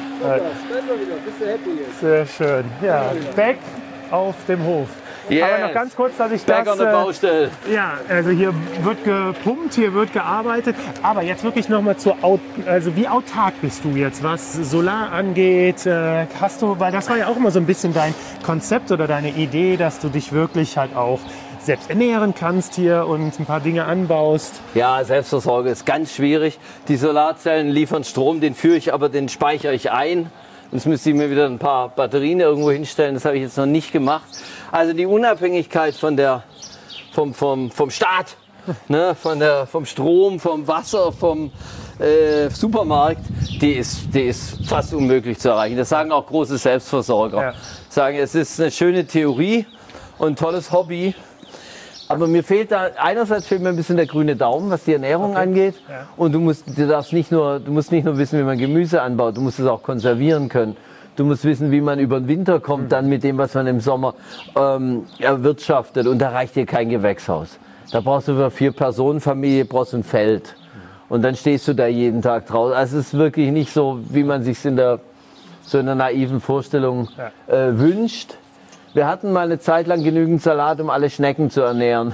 Sehr schön. Ja, back auf dem Hof. Yes. Aber noch ganz kurz, dass ich Back on das... the Baustelle. Ja, also hier wird gepumpt, hier wird gearbeitet. Aber jetzt wirklich noch mal also wie autark bist du jetzt, was Solar angeht? Hast du, weil das war ja auch immer so ein bisschen dein Konzept oder deine Idee, dass du dich wirklich halt auch selbst ernähren kannst hier und ein paar Dinge anbaust. Ja, Selbstversorge ist ganz schwierig. Die Solarzellen liefern Strom, den speichere ich ein. Jetzt müsste ich mir wieder ein paar Batterien irgendwo hinstellen. Das habe ich jetzt noch nicht gemacht. Also die Unabhängigkeit vom Staat, ne, vom Strom, vom Wasser, vom Supermarkt, die ist fast unmöglich zu erreichen. Das sagen auch große Selbstversorger. Ja. Sagen, es ist eine schöne Theorie und ein tolles Hobby. Aber einerseits fehlt mir ein bisschen der grüne Daumen, was die Ernährung angeht. Ja. Und du musst nicht nur wissen, wie man Gemüse anbaut, du musst es auch konservieren können. Du musst wissen, wie man über den Winter kommt, dann mit dem, was man im Sommer erwirtschaftet. Und da reicht dir kein Gewächshaus. Da brauchst du für 4-Personen-Familie brauchst du ein Feld. Und dann stehst du da jeden Tag draußen. Also es ist wirklich nicht so, wie man sich in der naiven Vorstellung wünscht. Wir hatten mal eine Zeit lang genügend Salat, um alle Schnecken zu ernähren.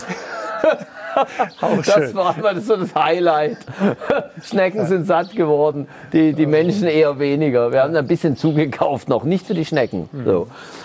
Das war mal so das Highlight. Schnecken sind satt geworden, die Menschen eher weniger. Wir haben ein bisschen zugekauft noch, nicht für die Schnecken. So.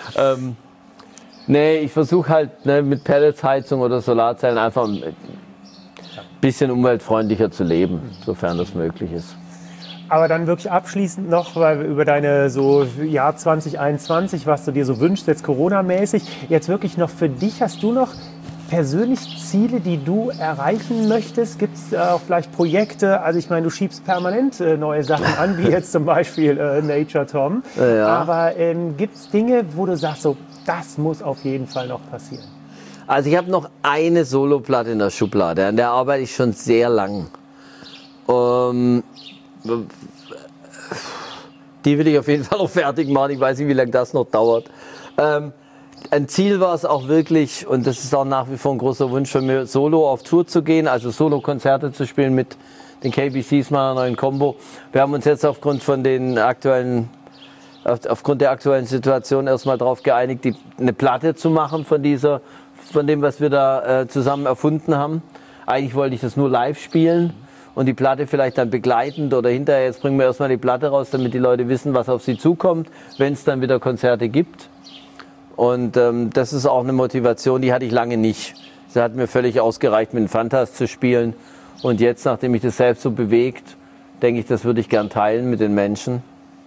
Nee, ich versuche halt mit Pelletsheizung oder Solarzellen einfach ein bisschen umweltfreundlicher zu leben, sofern das möglich ist. Aber dann wirklich abschließend noch, weil wir über deine Jahr 2021, was du dir so wünschst, jetzt Corona-mäßig, jetzt wirklich noch für dich, hast du noch persönlich Ziele, die du erreichen möchtest? Gibt es auch vielleicht Projekte? Also ich meine, du schiebst permanent neue Sachen an, wie jetzt zum Beispiel Nature Tom. Ja. Aber gibt es Dinge, wo du sagst, so, das muss auf jeden Fall noch passieren? Also ich habe noch eine Soloplatte in der Schublade, an der arbeite ich schon sehr lang. Die will ich auf jeden Fall noch fertig machen. Ich weiß nicht, wie lange das noch dauert. Ein Ziel war es auch wirklich, und das ist auch nach wie vor ein großer Wunsch von mir, solo auf Tour zu gehen, also Solo-Konzerte zu spielen mit den KBCs, meiner neuen Combo. Wir haben uns jetzt aufgrund der aktuellen Situation erstmal darauf geeinigt, eine Platte zu machen von dem, was wir da zusammen erfunden haben. Eigentlich wollte ich das nur live spielen. Und die Platte vielleicht dann begleitend oder hinterher. Jetzt bringen wir erstmal die Platte raus, damit die Leute wissen, was auf sie zukommt, wenn es dann wieder Konzerte gibt. Und das ist auch eine Motivation, die hatte ich lange nicht. Sie hat mir völlig ausgereicht, mit den Fantas zu spielen. Und jetzt, nachdem mich das selbst so bewegt, denke ich, das würde ich gern teilen mit den Menschen.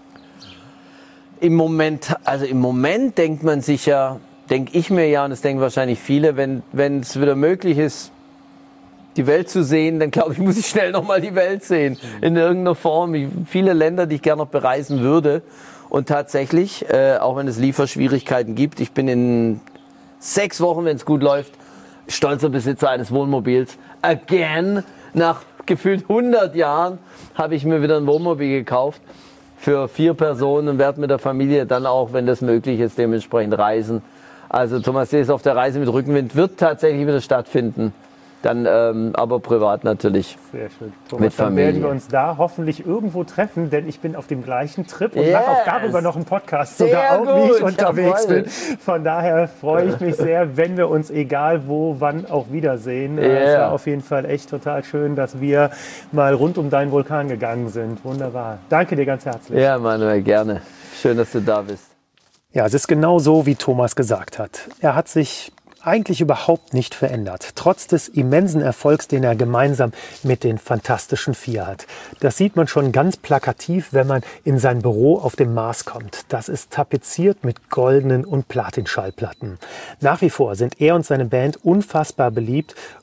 Im Moment denke ich mir ja, und das denken wahrscheinlich viele, wenn es wieder möglich ist, die Welt zu sehen, dann glaube ich, muss ich schnell nochmal die Welt sehen. In irgendeiner Form. Viele Länder, die ich gerne noch bereisen würde. Und tatsächlich, auch wenn es Lieferschwierigkeiten gibt, ich bin in 6 Wochen, wenn es gut läuft, stolzer Besitzer eines Wohnmobils. Again, nach gefühlt 100 Jahren habe ich mir wieder ein Wohnmobil gekauft für 4 Personen und werde mit der Familie dann auch, wenn das möglich ist, dementsprechend reisen. Also Thomas See ist auf der Reise mit Rückenwind, wird tatsächlich wieder stattfinden. Dann aber privat natürlich. Sehr schön. Thomas, mit Familie. Dann werden wir uns da hoffentlich irgendwo treffen, denn ich bin auf dem gleichen Trip und mache auch darüber noch einen Podcast, sogar auch, wie ich unterwegs bin. Von daher freue ich mich sehr, wenn wir uns egal wo, wann auch wiedersehen. Es war auf jeden Fall echt total schön, dass wir mal rund um deinen Vulkan gegangen sind. Wunderbar. Danke dir ganz herzlich. Ja, Manuel, gerne. Schön, dass du da bist. Ja, es ist genau so, wie Thomas gesagt hat. Er hat sich eigentlich überhaupt nicht verändert, trotz des immensen Erfolgs, den er gemeinsam mit den Fantastischen Vier hat. Das sieht man schon ganz plakativ, wenn man in sein Büro auf dem Mars kommt. Das ist tapeziert mit goldenen und Platin-Schallplatten. Nach wie vor sind er und seine Band unfassbar beliebt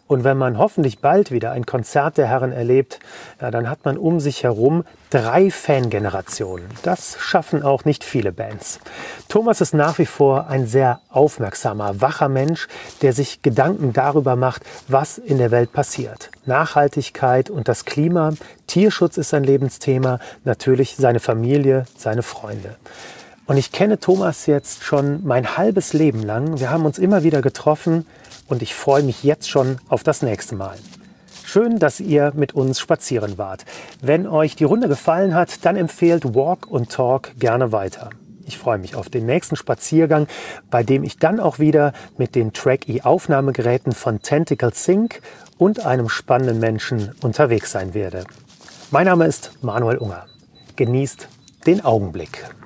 Und wenn man hoffentlich bald wieder ein Konzert der Herren erlebt, ja, dann hat man um sich herum 3 Fangenerationen. Das schaffen auch nicht viele Bands. Thomas ist nach wie vor ein sehr aufmerksamer, wacher Mensch, der sich Gedanken darüber macht, was in der Welt passiert. Nachhaltigkeit und das Klima, Tierschutz ist sein Lebensthema, natürlich seine Familie, seine Freunde. Und ich kenne Thomas jetzt schon mein halbes Leben lang. Wir haben uns immer wieder getroffen und ich freue mich jetzt schon auf das nächste Mal. Schön, dass ihr mit uns spazieren wart. Wenn euch die Runde gefallen hat, dann empfehlt Walk und Talk gerne weiter. Ich freue mich auf den nächsten Spaziergang, bei dem ich dann auch wieder mit den Track-E-Aufnahmegeräten von Tentacle Sync und einem spannenden Menschen unterwegs sein werde. Mein Name ist Manuel Unger. Genießt den Augenblick.